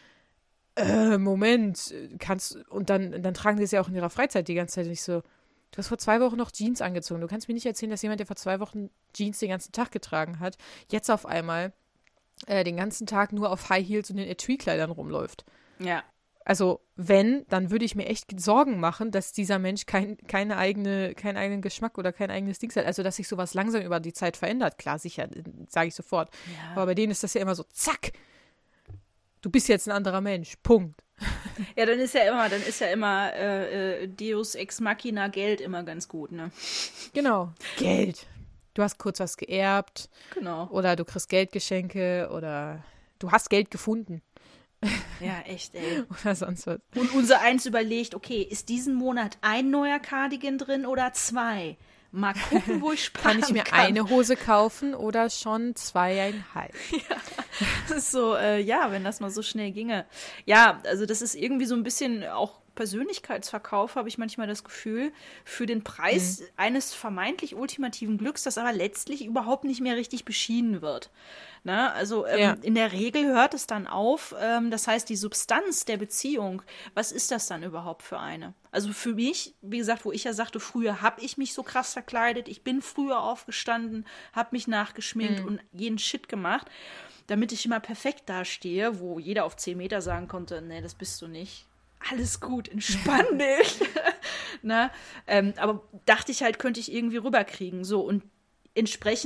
Moment, und dann tragen die es ja auch in ihrer Freizeit die ganze Zeit nicht so. Du hast vor 2 Wochen noch Jeans angezogen. Du kannst mir nicht erzählen, dass jemand, der vor 2 Wochen Jeans den ganzen Tag getragen hat, jetzt auf einmal den ganzen Tag nur auf High Heels und den Etui-Kleidern rumläuft. Ja. Also, dann würde ich mir echt Sorgen machen, dass dieser Mensch keinen eigenen Geschmack oder kein eigenes Ding hat. Also, dass sich sowas langsam über die Zeit verändert. Klar, sicher, sage ich sofort. Ja. Aber bei denen ist das ja immer so, zack, du bist jetzt ein anderer Mensch, Punkt. Ja, dann ist ja immer Deus Ex Machina Geld immer ganz gut, ne? Genau, Geld. Du hast kurz was geerbt. Genau. Oder du kriegst Geldgeschenke oder du hast Geld gefunden. Ja, echt, ey. Oder sonst was. Und unser Eins überlegt, okay, ist diesen Monat ein neuer Cardigan drin oder 2? Mal gucken, wo ich sparen kann. Kann ich mir eine Hose kaufen oder schon 2,5? Ja, das ist so, wenn das mal so schnell ginge. Ja, also das ist irgendwie so ein bisschen auch Persönlichkeitsverkauf, habe ich manchmal das Gefühl, für den Preis eines vermeintlich ultimativen Glücks, das aber letztlich überhaupt nicht mehr richtig beschienen wird. Ne? Also in der Regel hört es dann auf, das heißt, die Substanz der Beziehung, was ist das dann überhaupt für eine? Also für mich, wie gesagt, wo ich ja sagte, früher habe ich mich so krass verkleidet, ich bin früher aufgestanden, habe mich nachgeschminkt und jeden Shit gemacht, damit ich immer perfekt dastehe, wo jeder auf 10 Meter sagen konnte, nee, das bist du nicht. Alles gut, entspann dich. Na, aber dachte ich halt, könnte ich irgendwie rüberkriegen. So, und entsprechend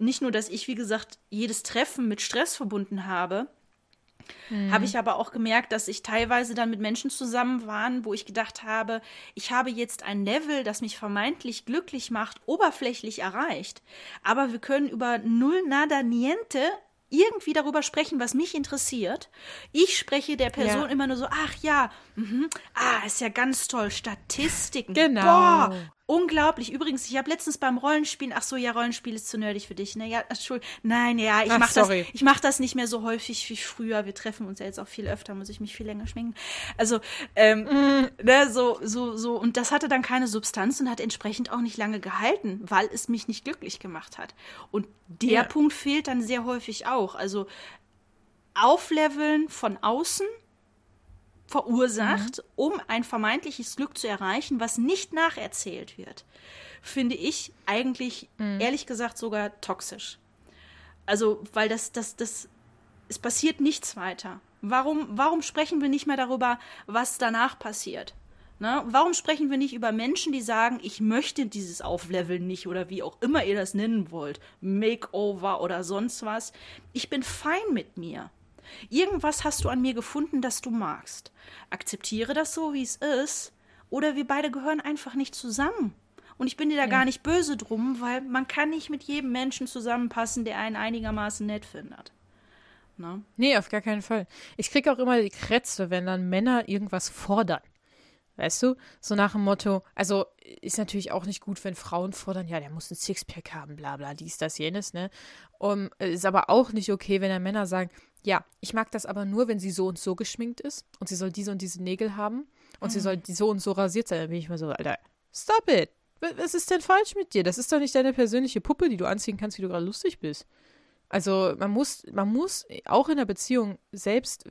nicht nur, dass ich, wie gesagt, jedes Treffen mit Stress verbunden habe, habe ich aber auch gemerkt, dass ich teilweise dann mit Menschen zusammen war, wo ich gedacht habe, ich habe jetzt ein Level, das mich vermeintlich glücklich macht, oberflächlich erreicht. Aber wir können über null, nada, niente irgendwie darüber sprechen, was mich interessiert. Ich spreche der Person immer nur so, ach ja, ist ja ganz toll, Statistiken. Genau. Boah, unglaublich. Übrigens, ich habe letztens beim Rollenspielen, ach so, ja, Rollenspiel ist zu nerdig für dich. Ne? Ja, Entschuldigung. Nein, ja, ich mach das nicht mehr so häufig wie früher. Wir treffen uns ja jetzt auch viel öfter, muss ich mich viel länger schminken. Also, ne, so. Und das hatte dann keine Substanz und hat entsprechend auch nicht lange gehalten, weil es mich nicht glücklich gemacht hat. Und der Punkt fehlt dann sehr häufig auch. Also, Aufleveln von außen verursacht, um ein vermeintliches Glück zu erreichen, was nicht nacherzählt wird, finde ich eigentlich, ehrlich gesagt, sogar toxisch. Also, weil es passiert nichts weiter. Warum sprechen wir nicht mehr darüber, was danach passiert? Ne? Warum sprechen wir nicht über Menschen, die sagen, ich möchte dieses Aufleveln nicht oder wie auch immer ihr das nennen wollt, Makeover oder sonst was. Ich bin fein mit mir. Irgendwas hast du an mir gefunden, das du magst. Akzeptiere das so, wie es ist, oder wir beide gehören einfach nicht zusammen. Und ich bin dir da gar nicht böse drum, weil man kann nicht mit jedem Menschen zusammenpassen, der einen einigermaßen nett findet. Ne? Nee, auf gar keinen Fall. Ich kriege auch immer die Krätze, wenn dann Männer irgendwas fordern. Weißt du? So nach dem Motto, also ist natürlich auch nicht gut, wenn Frauen fordern, ja, der muss ein Sixpack haben, bla bla, dies, das, jenes, ne? Ist aber auch nicht okay, wenn dann Männer sagen, ja, ich mag das aber nur, wenn sie so und so geschminkt ist und sie soll diese und diese Nägel haben und sie soll so und so rasiert sein. Dann bin ich mal so, Alter, stop it. Was ist denn falsch mit dir? Das ist doch nicht deine persönliche Puppe, die du anziehen kannst, wie du gerade lustig bist. Also man muss auch in der Beziehung selbst,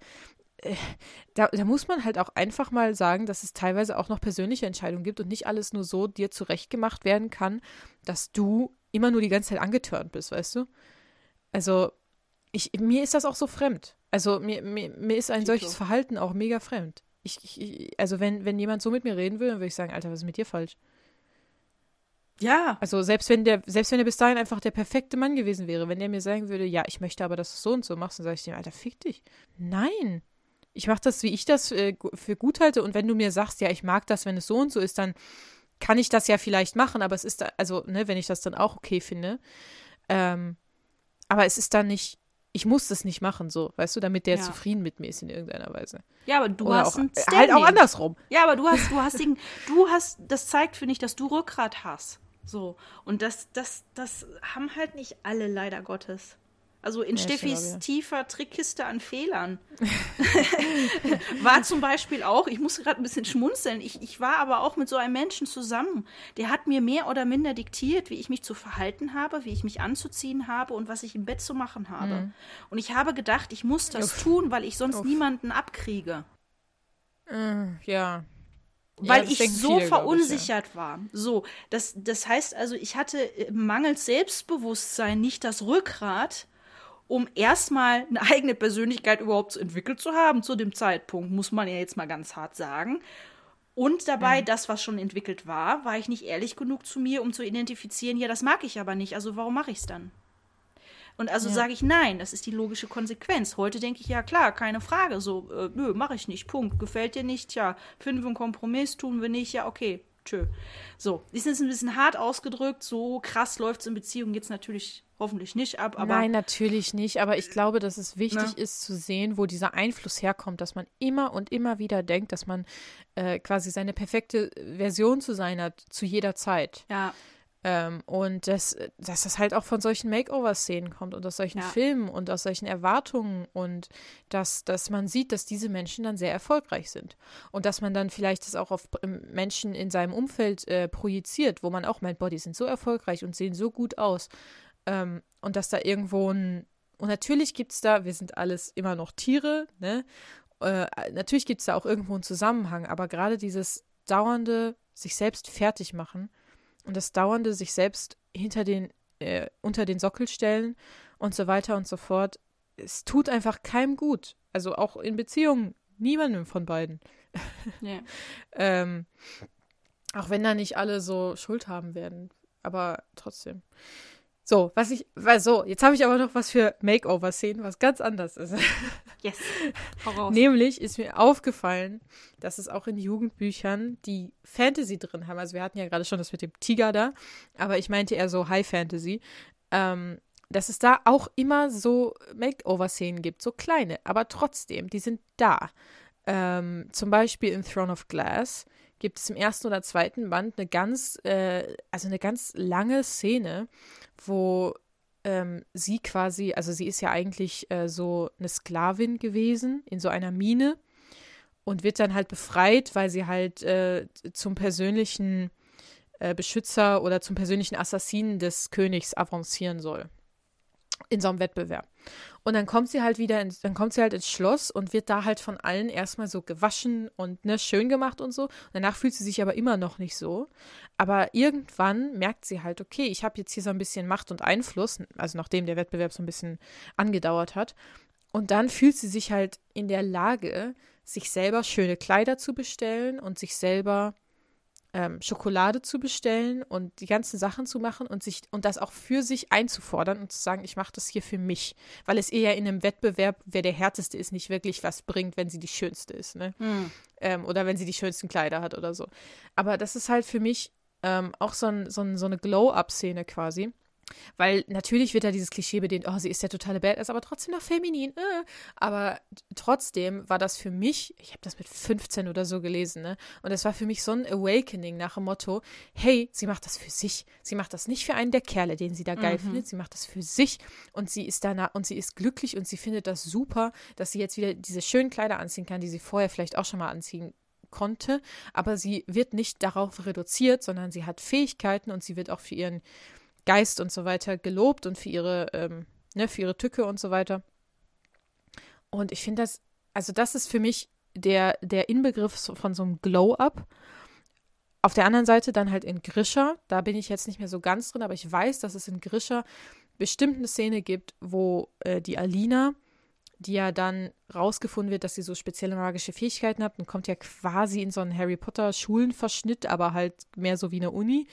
da muss man halt auch einfach mal sagen, dass es teilweise auch noch persönliche Entscheidungen gibt und nicht alles nur so dir zurechtgemacht werden kann, dass du immer nur die ganze Zeit angetörnt bist, weißt du? Also mir ist das auch so fremd. Also mir ist ein solches Verhalten auch mega fremd. Also wenn jemand so mit mir reden will, dann würde ich sagen, Alter, was ist mit dir falsch? Ja. Also selbst wenn der bis dahin einfach der perfekte Mann gewesen wäre, wenn der mir sagen würde, ja, ich möchte aber, dass du so und so machst, dann sage ich dem, Alter, fick dich. Nein. Ich mache das, wie ich das für gut halte. Und wenn du mir sagst, ja, ich mag das, wenn es so und so ist, dann kann ich das ja vielleicht machen. Aber es ist, wenn ich das dann auch okay finde. Aber es ist dann nicht, ich muss das nicht machen, so, weißt du, damit der zufrieden mit mir ist in irgendeiner Weise. Ja, aber du hast ein Standing. Halt auch andersrum. Ja, aber das zeigt, finde ich, dass du Rückgrat hast. So. Und das haben halt nicht alle, leider Gottes. Also in Steffis tiefer Trickkiste an Fehlern war zum Beispiel auch, ich muss gerade ein bisschen schmunzeln, ich war aber auch mit so einem Menschen zusammen, der hat mir mehr oder minder diktiert, wie ich mich zu verhalten habe, wie ich mich anzuziehen habe und was ich im Bett zu machen habe. Und ich habe gedacht, ich muss das tun, weil ich sonst niemanden abkriege. Ja. Weil ich so verunsichert war. So, das heißt also, ich hatte mangels Selbstbewusstsein nicht das Rückgrat, um erstmal eine eigene Persönlichkeit überhaupt entwickelt zu haben zu dem Zeitpunkt, muss man ja jetzt mal ganz hart sagen. Und dabei, das, was schon entwickelt war ich nicht ehrlich genug zu mir, um zu identifizieren, ja, das mag ich aber nicht, also warum mache ich es dann? Und also sage ich nein, das ist die logische Konsequenz. Heute denke ich, ja klar, keine Frage, so, nö, mache ich nicht, Punkt. Gefällt dir nicht, ja, finden wir einen Kompromiss, tun wir nicht, ja, okay, tschö. So, ist jetzt ein bisschen hart ausgedrückt, so krass läuft es in Beziehungen jetzt natürlich hoffentlich nicht ab. Aber nein, natürlich nicht, aber ich glaube, dass es wichtig ist zu sehen, wo dieser Einfluss herkommt, dass man immer und immer wieder denkt, dass man quasi seine perfekte Version zu sein hat, zu jeder Zeit. Ja. Und dass das halt auch von solchen Makeover-Szenen kommt und aus solchen Filmen und aus solchen Erwartungen und dass man sieht, dass diese Menschen dann sehr erfolgreich sind und dass man dann vielleicht das auch auf Menschen in seinem Umfeld projiziert, wo man auch meint, boah, die sind so erfolgreich und sehen so gut aus und dass da irgendwo und natürlich gibt es da, wir sind alles immer noch Tiere, ne? Natürlich gibt es da auch irgendwo einen Zusammenhang, aber gerade dieses dauernde sich selbst fertig machen und das dauernde sich selbst unter den Sockel stellen und so weiter und so fort, es tut einfach keinem gut. Also auch in Beziehungen, niemandem von beiden. Ja. Auch wenn da nicht alle so Schuld haben werden, aber trotzdem. Jetzt habe ich aber noch was für Makeover-Szenen, was ganz anders ist. Yes, hau raus. Nämlich ist mir aufgefallen, dass es auch in Jugendbüchern, die Fantasy drin haben, also wir hatten ja gerade schon das mit dem Tiger da, aber ich meinte eher so High Fantasy, dass es da auch immer so Makeover-Szenen gibt, so kleine, aber trotzdem, die sind da. Zum Beispiel in Throne of Glass gibt es im ersten oder zweiten Band eine ganz lange Szene, wo sie quasi, also sie ist ja eigentlich so eine Sklavin gewesen in so einer Mine und wird dann halt befreit, weil sie halt zum persönlichen Beschützer oder zum persönlichen Assassinen des Königs avancieren soll. In so einem Wettbewerb. Und dann kommt sie halt ins Schloss und wird da halt von allen erstmal so gewaschen und schön gemacht und so. Und danach fühlt sie sich aber immer noch nicht so. Aber irgendwann merkt sie halt, okay, ich habe jetzt hier so ein bisschen Macht und Einfluss, also nachdem der Wettbewerb so ein bisschen angedauert hat. Und dann fühlt sie sich halt in der Lage, sich selber schöne Kleider zu bestellen und sich selber Schokolade zu bestellen und die ganzen Sachen zu machen und das auch für sich einzufordern und zu sagen, ich mache das hier für mich. Weil es ihr ja in einem Wettbewerb, wer der Härteste ist, nicht wirklich was bringt, wenn sie die Schönste ist, ne? Oder wenn sie die schönsten Kleider hat oder so. Aber das ist halt für mich auch so eine Glow-Up-Szene quasi. Weil natürlich wird da dieses Klischee bedient, oh, sie ist ja totale Badass, aber trotzdem noch feminin. Aber trotzdem war das für mich, ich habe das mit 15 oder so gelesen, ne? Und es war für mich so ein Awakening nach dem Motto, hey, sie macht das für sich. Sie macht das nicht für einen der Kerle, den sie da geil findet. Sie macht das für sich und sie ist danach und sie ist glücklich und sie findet das super, dass sie jetzt wieder diese schönen Kleider anziehen kann, die sie vorher vielleicht auch schon mal anziehen konnte. Aber sie wird nicht darauf reduziert, sondern sie hat Fähigkeiten und sie wird auch für ihren Geist und so weiter gelobt und für ihre Tücke und so weiter. Und ich finde das ist für mich der Inbegriff von so einem Glow-Up. Auf der anderen Seite dann halt in Grisha, da bin ich jetzt nicht mehr so ganz drin, aber ich weiß, dass es in Grisha bestimmt eine Szene gibt, wo die Alina, die ja dann rausgefunden wird, dass sie so spezielle magische Fähigkeiten hat und kommt ja quasi in so einen Harry Potter Schulenverschnitt, aber halt mehr so wie eine Uni,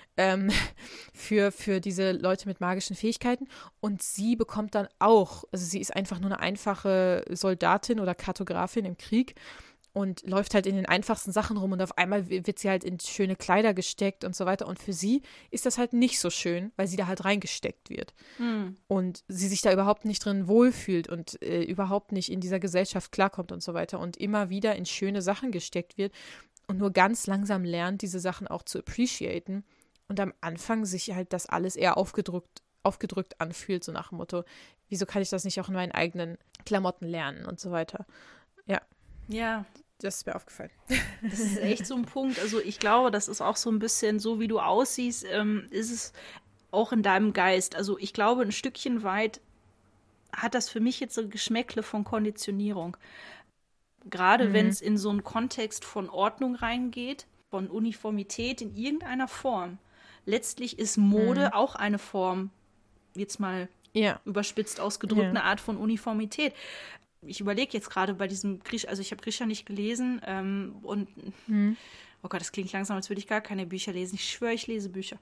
für diese Leute mit magischen Fähigkeiten. Und sie bekommt dann auch, also sie ist einfach nur eine einfache Soldatin oder Kartografin im Krieg und läuft halt in den einfachsten Sachen rum und auf einmal wird sie halt in schöne Kleider gesteckt und so weiter. Und für sie ist das halt nicht so schön, weil sie da halt reingesteckt wird. Und sie sich da überhaupt nicht drin wohlfühlt und überhaupt nicht in dieser Gesellschaft klarkommt und so weiter und immer wieder in schöne Sachen gesteckt wird und nur ganz langsam lernt, diese Sachen auch zu appreciaten. Und am Anfang sich halt das alles eher aufgedrückt anfühlt, so nach dem Motto, wieso kann ich das nicht auch in meinen eigenen Klamotten lernen und so weiter. Ja. Ja. Das ist mir aufgefallen. Das ist echt so ein Punkt. Also ich glaube, das ist auch so ein bisschen so, wie du aussiehst, ist es auch in deinem Geist. Also ich glaube, ein Stückchen weit hat das für mich jetzt so ein Geschmäckle von Konditionierung. Gerade wenn es in so einen Kontext von Ordnung reingeht, von Uniformität in irgendeiner Form. Letztlich ist Mode auch eine Form, jetzt mal überspitzt ausgedrückt, eine Art von Uniformität. Ich überlege jetzt gerade bei diesem Grisha, also ich habe Grisha nicht gelesen oh Gott, das klingt langsam, als würde ich gar keine Bücher lesen. Ich schwöre, ich lese Bücher.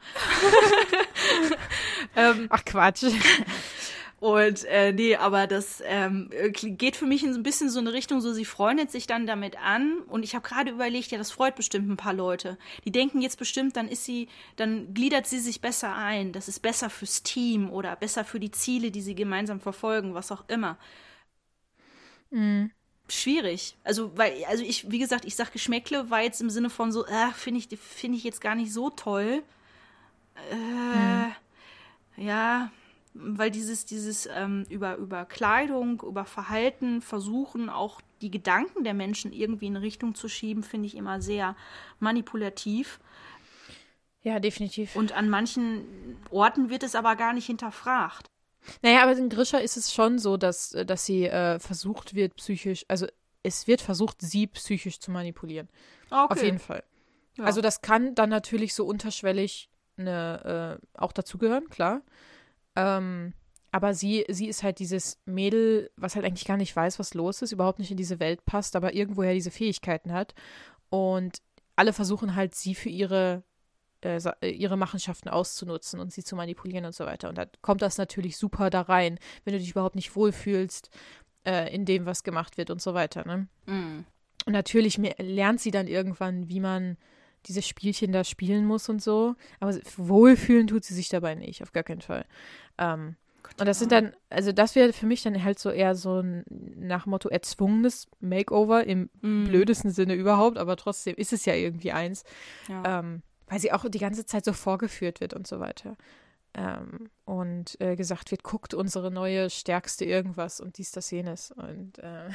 Ach Quatsch. Und nee, aber das geht für mich in so ein bisschen so eine Richtung, so sie freundet sich dann damit an und ich habe gerade überlegt, ja, das freut bestimmt ein paar Leute. Die denken jetzt bestimmt, dann gliedert sie sich besser ein, das ist besser fürs Team oder besser für die Ziele, die sie gemeinsam verfolgen, was auch immer. Schwierig. Wie gesagt, ich sag Geschmäckle war jetzt im Sinne von so, finde ich jetzt gar nicht so toll. Ja, weil dieses über Kleidung, über Verhalten versuchen, auch die Gedanken der Menschen irgendwie in eine Richtung zu schieben, finde ich immer sehr manipulativ. Ja, definitiv. Und an manchen Orten wird es aber gar nicht hinterfragt. Naja, aber in Grisha ist es schon so, dass sie versucht wird, es wird versucht, sie psychisch zu manipulieren. Okay. Auf jeden Fall. Ja. Also das kann dann natürlich so unterschwellig auch dazugehören, klar. Aber sie ist halt dieses Mädel, was halt eigentlich gar nicht weiß, was los ist, überhaupt nicht in diese Welt passt, aber irgendwoher diese Fähigkeiten hat. Und alle versuchen halt, sie für ihre ihre Machenschaften auszunutzen und sie zu manipulieren und so weiter. Und da kommt das natürlich super da rein, wenn du dich überhaupt nicht wohlfühlst in dem, was gemacht wird und so weiter. Ne? Mm. Und natürlich lernt sie dann irgendwann, wie man diese Spielchen da spielen muss und so. Aber wohlfühlen tut sie sich dabei nicht, auf gar keinen Fall. Und das sind dann, also das wäre für mich dann halt so eher so ein nach dem Motto erzwungenes Makeover im blödesten Sinne überhaupt, aber trotzdem ist es ja irgendwie eins. Ja. Weil sie auch die ganze Zeit so vorgeführt wird und so weiter. Und gesagt wird, guckt unsere neue stärkste irgendwas und dies, das, jenes. Und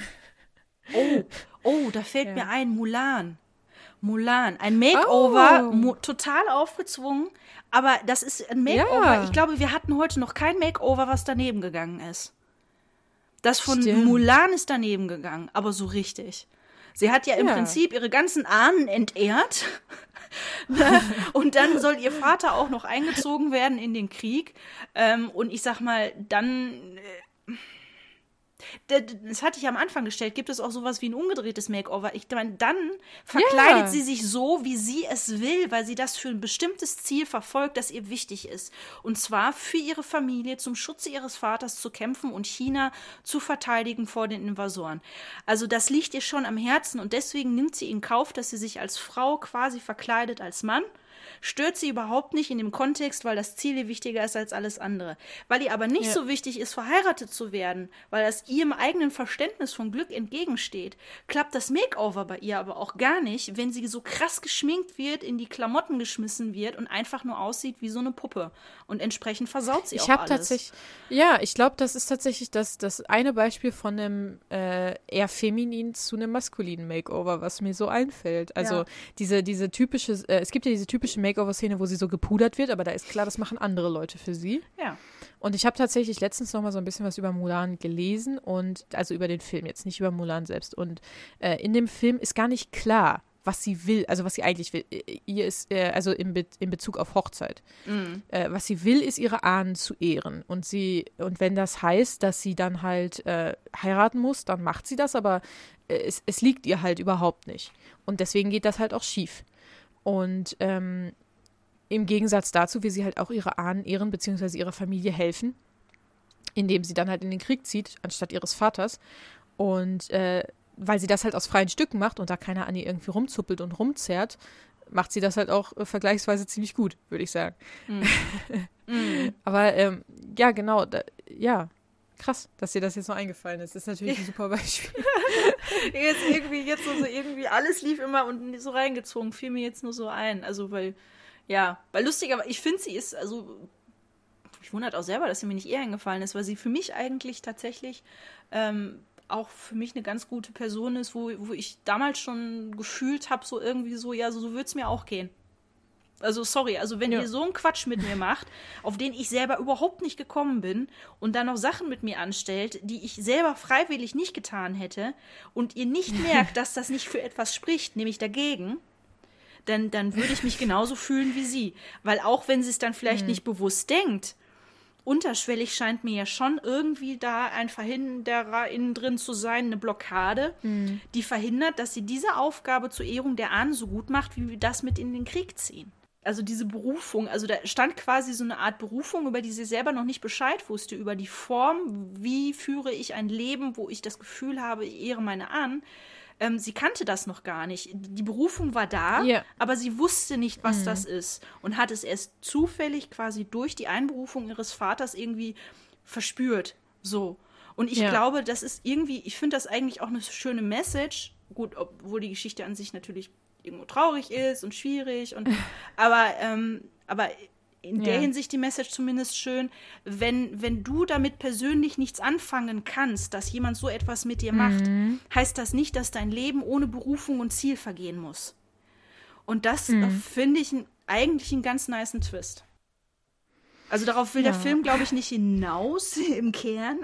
da fällt mir ein, Mulan. Ein Makeover, total aufgezwungen, aber das ist ein Makeover. Ja. Ich glaube, wir hatten heute noch kein Makeover, was daneben gegangen ist. Das von Stimmt. Mulan ist daneben gegangen, aber so richtig. Sie hat ja im Prinzip ihre ganzen Ahnen entehrt. Und dann soll ihr Vater auch noch eingezogen werden in den Krieg. Und ich sag mal, dann... Das hatte ich am Anfang gestellt, gibt es auch sowas wie ein umgedrehtes Makeover. Ich meine, dann verkleidet sie sich so, wie sie es will, weil sie das für ein bestimmtes Ziel verfolgt, das ihr wichtig ist. Und zwar für ihre Familie, zum Schutze ihres Vaters zu kämpfen und China zu verteidigen vor den Invasoren. Also das liegt ihr schon am Herzen und deswegen nimmt sie in Kauf, dass sie sich als Frau quasi verkleidet als Mann. Stört sie überhaupt nicht in dem Kontext, weil das Ziel ihr wichtiger ist als alles andere. Weil ihr aber nicht so wichtig ist, verheiratet zu werden, weil das ihrem eigenen Verständnis von Glück entgegensteht, klappt das Makeover bei ihr aber auch gar nicht, wenn sie so krass geschminkt wird, in die Klamotten geschmissen wird und einfach nur aussieht wie so eine Puppe. Und entsprechend versaut sie auch alles. Ich glaube, das ist tatsächlich das eine Beispiel von einem eher femininen zu einem maskulinen Makeover, was mir so einfällt. Also diese typische, es gibt ja diese typische Makeover-Szene, wo sie so gepudert wird, aber da ist klar, das machen andere Leute für sie. Ja. Und ich habe tatsächlich letztens noch mal so ein bisschen was über Mulan gelesen und also über den Film, jetzt nicht über Mulan selbst. Und in dem Film ist gar nicht klar, was sie will, also was sie eigentlich will. Ihr ist, also in Bezug auf Hochzeit. Was sie will, ist ihre Ahnen zu ehren. Und wenn das heißt, dass sie dann halt heiraten muss, dann macht sie das, aber es liegt ihr halt überhaupt nicht. Und deswegen geht das halt auch schief. Und im Gegensatz dazu will sie halt auch ihre Ahnen ehren, beziehungsweise ihrer Familie helfen, indem sie dann halt in den Krieg zieht, anstatt ihres Vaters. Und weil sie das halt aus freien Stücken macht und da keiner an ihr irgendwie rumzuppelt und rumzerrt, macht sie das halt auch vergleichsweise ziemlich gut, würde ich sagen. Aber ja, genau, krass, dass dir das jetzt noch eingefallen ist. Das ist natürlich ein super Beispiel. Irgendwie alles lief immer und so reingezogen, fiel mir jetzt nur so ein. Also, weil lustiger, ich finde, sie ist, also, ich wundert auch selber, dass sie mir nicht eher eingefallen ist, weil sie für mich eigentlich tatsächlich auch für mich eine ganz gute Person ist, wo ich damals schon gefühlt habe, so irgendwie so, ja, so würde es mir auch gehen. Also sorry, also wenn ihr so einen Quatsch mit mir macht, auf den ich selber überhaupt nicht gekommen bin und dann noch Sachen mit mir anstellt, die ich selber freiwillig nicht getan hätte und ihr nicht merkt, dass das nicht für etwas spricht, nämlich dagegen, dann würde ich mich genauso fühlen wie sie. Weil auch wenn sie es dann vielleicht nicht bewusst denkt, unterschwellig scheint mir ja schon irgendwie da ein Verhinderer innen drin zu sein, eine Blockade, die verhindert, dass sie diese Aufgabe zur Ehrung der Ahnen so gut macht, wie wir das mit in den Krieg ziehen. Also diese Berufung, also da stand quasi so eine Art Berufung, über die sie selber noch nicht Bescheid wusste, über die Form, wie führe ich ein Leben, wo ich das Gefühl habe, ich ehre meine Ahnen. Sie kannte das noch gar nicht. Die Berufung war da, aber sie wusste nicht, was das ist und hat es erst zufällig quasi durch die Einberufung ihres Vaters irgendwie verspürt. So. Und ich glaube, das ist irgendwie, ich finde das eigentlich auch eine schöne Message. Gut, obwohl die Geschichte an sich natürlich irgendwo traurig ist und schwierig. Aber in der Hinsicht die Message zumindest schön, wenn du damit persönlich nichts anfangen kannst, dass jemand so etwas mit dir macht, heißt das nicht, dass dein Leben ohne Berufung und Ziel vergehen muss. Und das finde ich eigentlich einen ganz nicen Twist. Also darauf will der Film, glaube ich, nicht hinaus im Kern,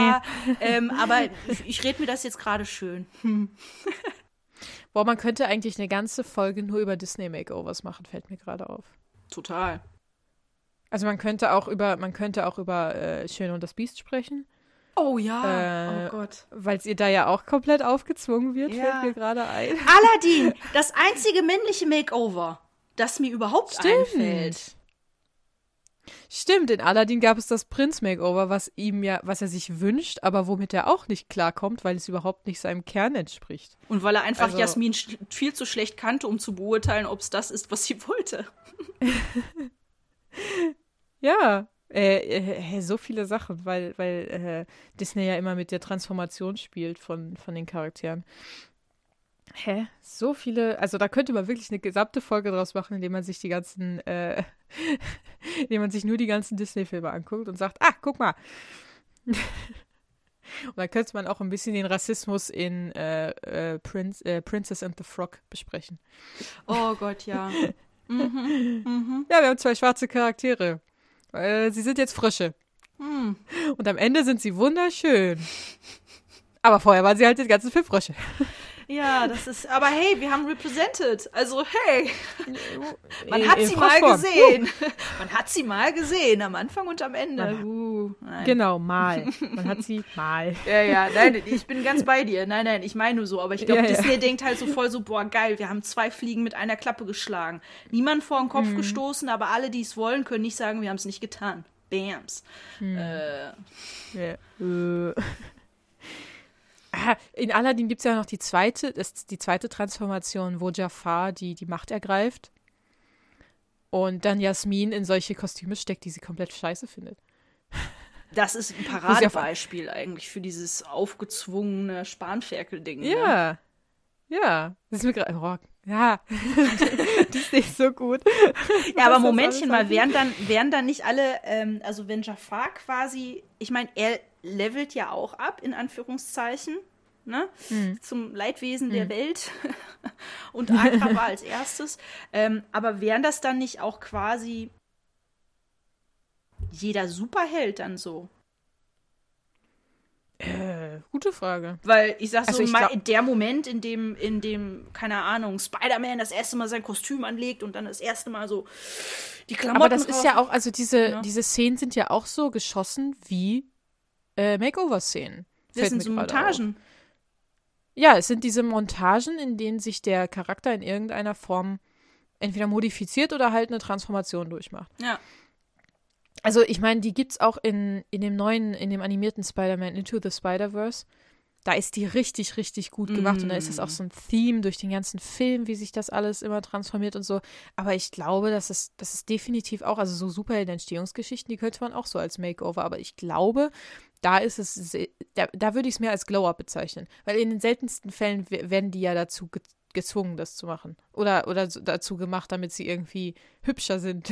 aber ich rede mir das jetzt gerade schön. Boah, man könnte eigentlich eine ganze Folge nur über Disney-Makeovers machen, fällt mir gerade auf. Total. Also man könnte auch über Schöne und das Biest sprechen. Oh ja, oh Gott. Weil es ihr da ja auch komplett aufgezwungen wird, fällt mir gerade ein. Aladdin, das einzige männliche Makeover. das mir überhaupt einfällt. Stimmt, in Aladdin gab es das Prinz-Makeover, was er sich wünscht, aber womit er auch nicht klarkommt, weil es überhaupt nicht seinem Kern entspricht. Und weil er einfach Jasmin viel zu schlecht kannte, um zu beurteilen, ob es das ist, was sie wollte. Ja, so viele Sachen, weil Disney ja immer mit der Transformation spielt von den Charakteren. So viele, also da könnte man wirklich eine gesamte Folge draus machen, indem man sich indem man sich nur die ganzen Disney-Filme anguckt und sagt, guck mal. Und dann könnte man auch ein bisschen den Rassismus in Princess and the Frog besprechen. Oh Gott, ja. Ja, wir haben 2 schwarze Charaktere. Sie sind jetzt Frösche. Und am Ende sind sie wunderschön. Aber vorher waren sie halt den ganzen Film Frösche. Ja, aber hey, wir haben represented. Also hey, man hat sie mal gesehen. Man hat sie mal gesehen, am Anfang und am Ende. Nein. Genau, mal. Man hat sie mal. Ja, nein, ich bin ganz bei dir. Nein, ich meine nur so. Aber ich glaube, Disney denkt halt so voll so, boah, geil, wir haben 2 Fliegen mit einer Klappe geschlagen. Niemand vor den Kopf gestoßen, aber alle, die es wollen, können nicht sagen, wir haben es nicht getan. Bams. In Aladdin gibt es ja noch die zweite Transformation, wo Jafar die Macht ergreift und dann Jasmin in solche Kostüme steckt, die sie komplett scheiße findet. Das ist ein Paradebeispiel eigentlich für dieses aufgezwungene Spanferkel-Ding. Ja. Ne? Ja. Das ist mir gerade. Ja. Das ist so gut. Ja, aber Momentchen mal, wären dann nicht alle, also wenn Jafar quasi, ich meine, er levelt ja auch ab, in Anführungszeichen, ne? Zum Leidwesen der Welt und Agrabah als erstes. Aber wären das dann nicht auch quasi jeder Superheld dann so? Gute Frage. Weil ich sag so, der Moment, in dem, keine Ahnung, Spider-Man das erste Mal sein Kostüm anlegt und dann das erste Mal so die Klamotten Aber das ist ja auch, also diese Szenen sind ja auch so geschossen wie Makeover-Szenen. Das sind so Montagen. Ja, es sind diese Montagen, in denen sich der Charakter in irgendeiner Form entweder modifiziert oder halt eine Transformation durchmacht. Ja. Also ich meine, die gibt's auch in dem animierten Spider-Man Into the Spider-Verse. Da ist die richtig, richtig gut gemacht und da ist das auch so ein Theme durch den ganzen Film, wie sich das alles immer transformiert und so. Aber ich glaube, das ist definitiv auch, also so Superhelden-Entstehungsgeschichten, die könnte man auch so als Makeover, aber ich glaube, da ist es, da würde ich es mehr als Glow-Up bezeichnen. Weil in den seltensten Fällen werden die ja dazu gezwungen, das zu machen. Oder dazu gemacht, damit sie irgendwie hübscher sind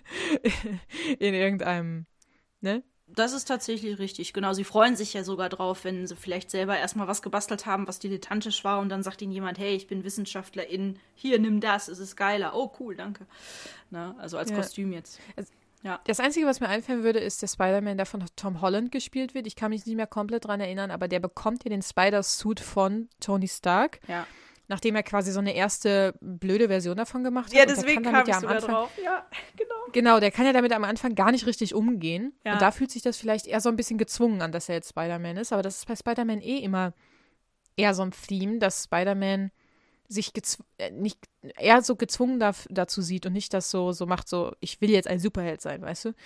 in irgendeinem, ne? Das ist tatsächlich richtig, genau. Sie freuen sich ja sogar drauf, wenn sie vielleicht selber erstmal was gebastelt haben, was dilettantisch war und dann sagt ihnen jemand, hey, ich bin Wissenschaftlerin, hier, nimm das, es ist geiler. Oh, cool, danke. Na, also als Kostüm jetzt. Ja. Das Einzige, was mir einfallen würde, ist der Spider-Man, der von Tom Holland gespielt wird. Ich kann mich nicht mehr komplett dran erinnern, aber der bekommt ja den Spider-Suit von Tony Stark. Ja. Nachdem er quasi so eine erste blöde Version davon gemacht hat. Ja, deswegen kam ich sogar drauf. Ja, genau. Genau, der kann ja damit am Anfang gar nicht richtig umgehen. Ja. Und da fühlt sich das vielleicht eher so ein bisschen gezwungen an, dass er jetzt Spider-Man ist. Aber das ist bei Spider-Man immer eher so ein Theme, dass Spider-Man sich nicht eher so gezwungen dazu sieht und nicht das so macht, so ich will jetzt ein Superheld sein, weißt du?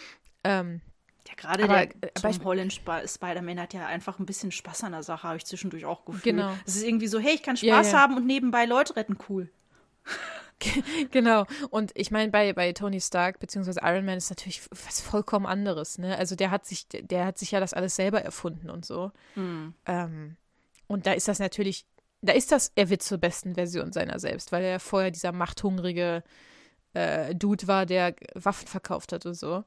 Ja, gerade der Tom Holland Spider-Man hat ja einfach ein bisschen Spaß an der Sache, habe ich zwischendurch auch gefühlt. Genau. Es ist irgendwie so, hey, ich kann Spaß haben und nebenbei Leute retten, cool. Genau. Und ich meine, bei Tony Stark bzw. Iron Man ist natürlich was vollkommen anderes, ne? Also der hat sich ja das alles selber erfunden und so. Und da ist das natürlich, er wird zur besten Version seiner selbst, weil er ja vorher dieser machthungrige Dude war, der Waffen verkauft hat und so.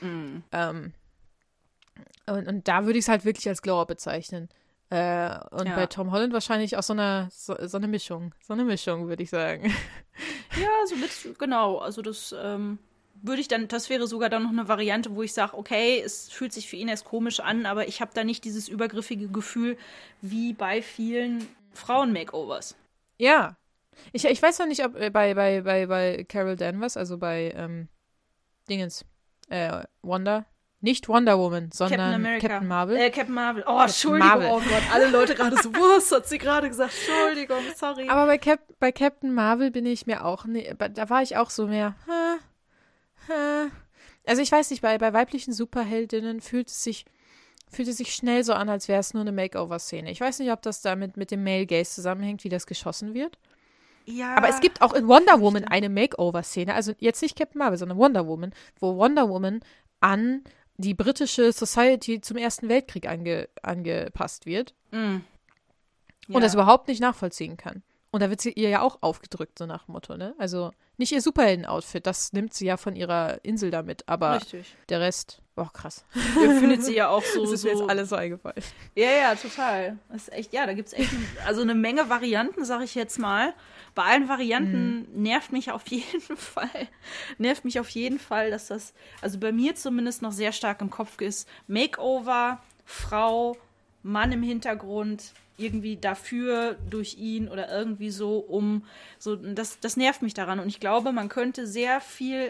Und da würde ich es halt wirklich als Glow-Up bezeichnen. Bei Tom Holland wahrscheinlich auch so eine Mischung. So eine Mischung, würde ich sagen. Ja, genau. Also das das wäre sogar dann noch eine Variante, wo ich sage, okay, es fühlt sich für ihn erst komisch an, aber ich habe da nicht dieses übergriffige Gefühl wie bei vielen Frauen-Makeovers. Ja. Ich weiß noch nicht, ob bei Carol Danvers, also bei Dingens, Wanda, Nicht Wonder Woman, sondern Captain Marvel. Captain Marvel. Oh, Entschuldigung, Marvel. Oh Gott, alle Leute gerade so, was hat sie gerade gesagt? Entschuldigung, sorry. Aber bei Captain Marvel bin ich mir auch, da war ich auch so mehr, Also ich weiß nicht, bei weiblichen Superheldinnen fühlte es sich schnell so an, als wäre es nur eine Makeover-Szene. Ich weiß nicht, ob das damit mit dem Male Gaze zusammenhängt, wie das geschossen wird. Ja. Aber es gibt auch in Wonder Woman eine Makeover-Szene, also jetzt nicht Captain Marvel, sondern Wonder Woman, wo Wonder Woman an die britische Society zum Ersten Weltkrieg angepasst wird und das überhaupt nicht nachvollziehen kann. Und da wird sie ihr ja auch aufgedrückt, so nach dem Motto, ne? Also nicht ihr Superhelden-Outfit, das nimmt sie ja von ihrer Insel da mit, aber Richtig. Der Rest, krass. Findet sie ja auch so. Das ist mir jetzt alles so eingefallen. Ja, total. Das ist echt, da gibt es echt eine Menge Varianten, sag ich jetzt mal. Bei allen Varianten nervt mich auf jeden Fall, dass das, also bei mir zumindest noch sehr stark im Kopf ist. Makeover, Frau, Mann im Hintergrund, irgendwie dafür, durch ihn oder irgendwie so, das nervt mich daran. Und ich glaube, man könnte sehr viel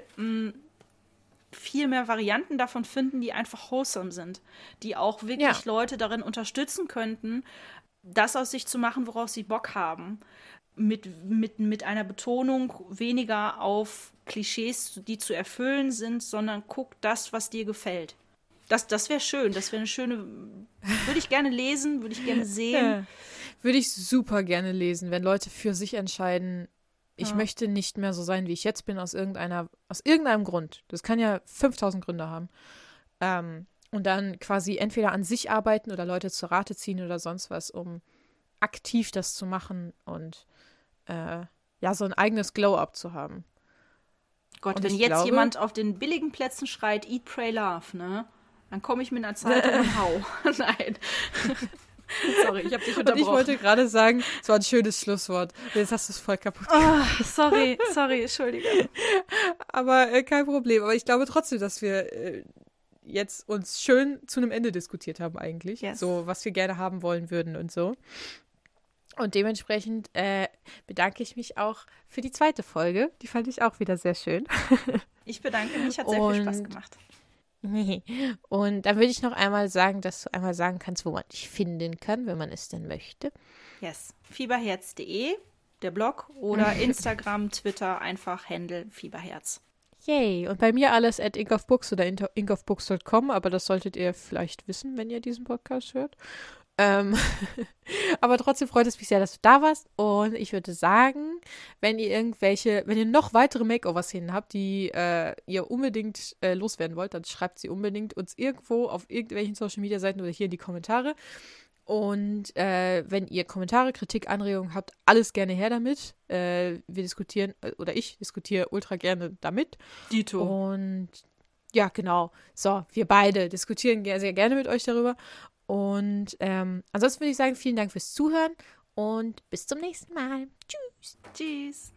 mehr Varianten davon finden, die einfach wholesome sind, die auch wirklich Leute darin unterstützen könnten, das aus sich zu machen, worauf sie Bock haben. Mit einer Betonung weniger auf Klischees, die zu erfüllen sind, sondern guck das, was dir gefällt. Das wäre schön, das wäre eine schöne, würde ich gerne lesen, würde ich gerne sehen. Ja. Würde ich super gerne lesen, wenn Leute für sich entscheiden, ich möchte nicht mehr so sein, wie ich jetzt bin, aus irgendeinem Grund. Das kann ja 5000 Gründe haben. Und dann quasi entweder an sich arbeiten oder Leute zur Rate ziehen oder sonst was, um aktiv das zu machen und so ein eigenes Glow-Up zu haben. Gott, und wenn jetzt jemand auf den billigen Plätzen schreit, Eat, Pray, Love, ne? Dann komme ich mit einer Zeitung und hau. Nein. Sorry, ich habe dich unterbrochen. Und ich wollte gerade sagen, es war ein schönes Schlusswort. Jetzt hast du es voll kaputt gemacht. Oh, sorry, Entschuldige. Aber kein Problem. Aber ich glaube trotzdem, dass wir jetzt uns schön zu einem Ende diskutiert haben eigentlich. Yes. So, was wir gerne haben wollen würden und so. Und dementsprechend bedanke ich mich auch für die zweite Folge. Die fand ich auch wieder sehr schön. Ich bedanke mich, hat sehr viel Spaß gemacht. Und dann würde ich noch einmal sagen, dass du einmal sagen kannst, wo man dich finden kann, wenn man es denn möchte. Yes, fieberherz.de, der Blog, oder Instagram, Twitter, einfach Handle Fieberherz. Yay, und bei mir alles at inkofbooks oder inkofbooks.com, aber das solltet ihr vielleicht wissen, wenn ihr diesen Podcast hört. Aber trotzdem freut es mich sehr, dass du da warst, und ich würde sagen, wenn ihr noch weitere Makeover-Szenen habt, die ihr unbedingt loswerden wollt, dann schreibt sie unbedingt uns irgendwo auf irgendwelchen Social-Media-Seiten oder hier in die Kommentare. Und wenn ihr Kommentare, Kritik, Anregungen habt, alles gerne her damit. Wir diskutieren, oder ich diskutiere ultra gerne damit. Dito. Und ja, genau. So, wir beide diskutieren sehr gerne mit euch darüber. Und ansonsten würde ich sagen, vielen Dank fürs Zuhören und bis zum nächsten Mal. Tschüss. Tschüss.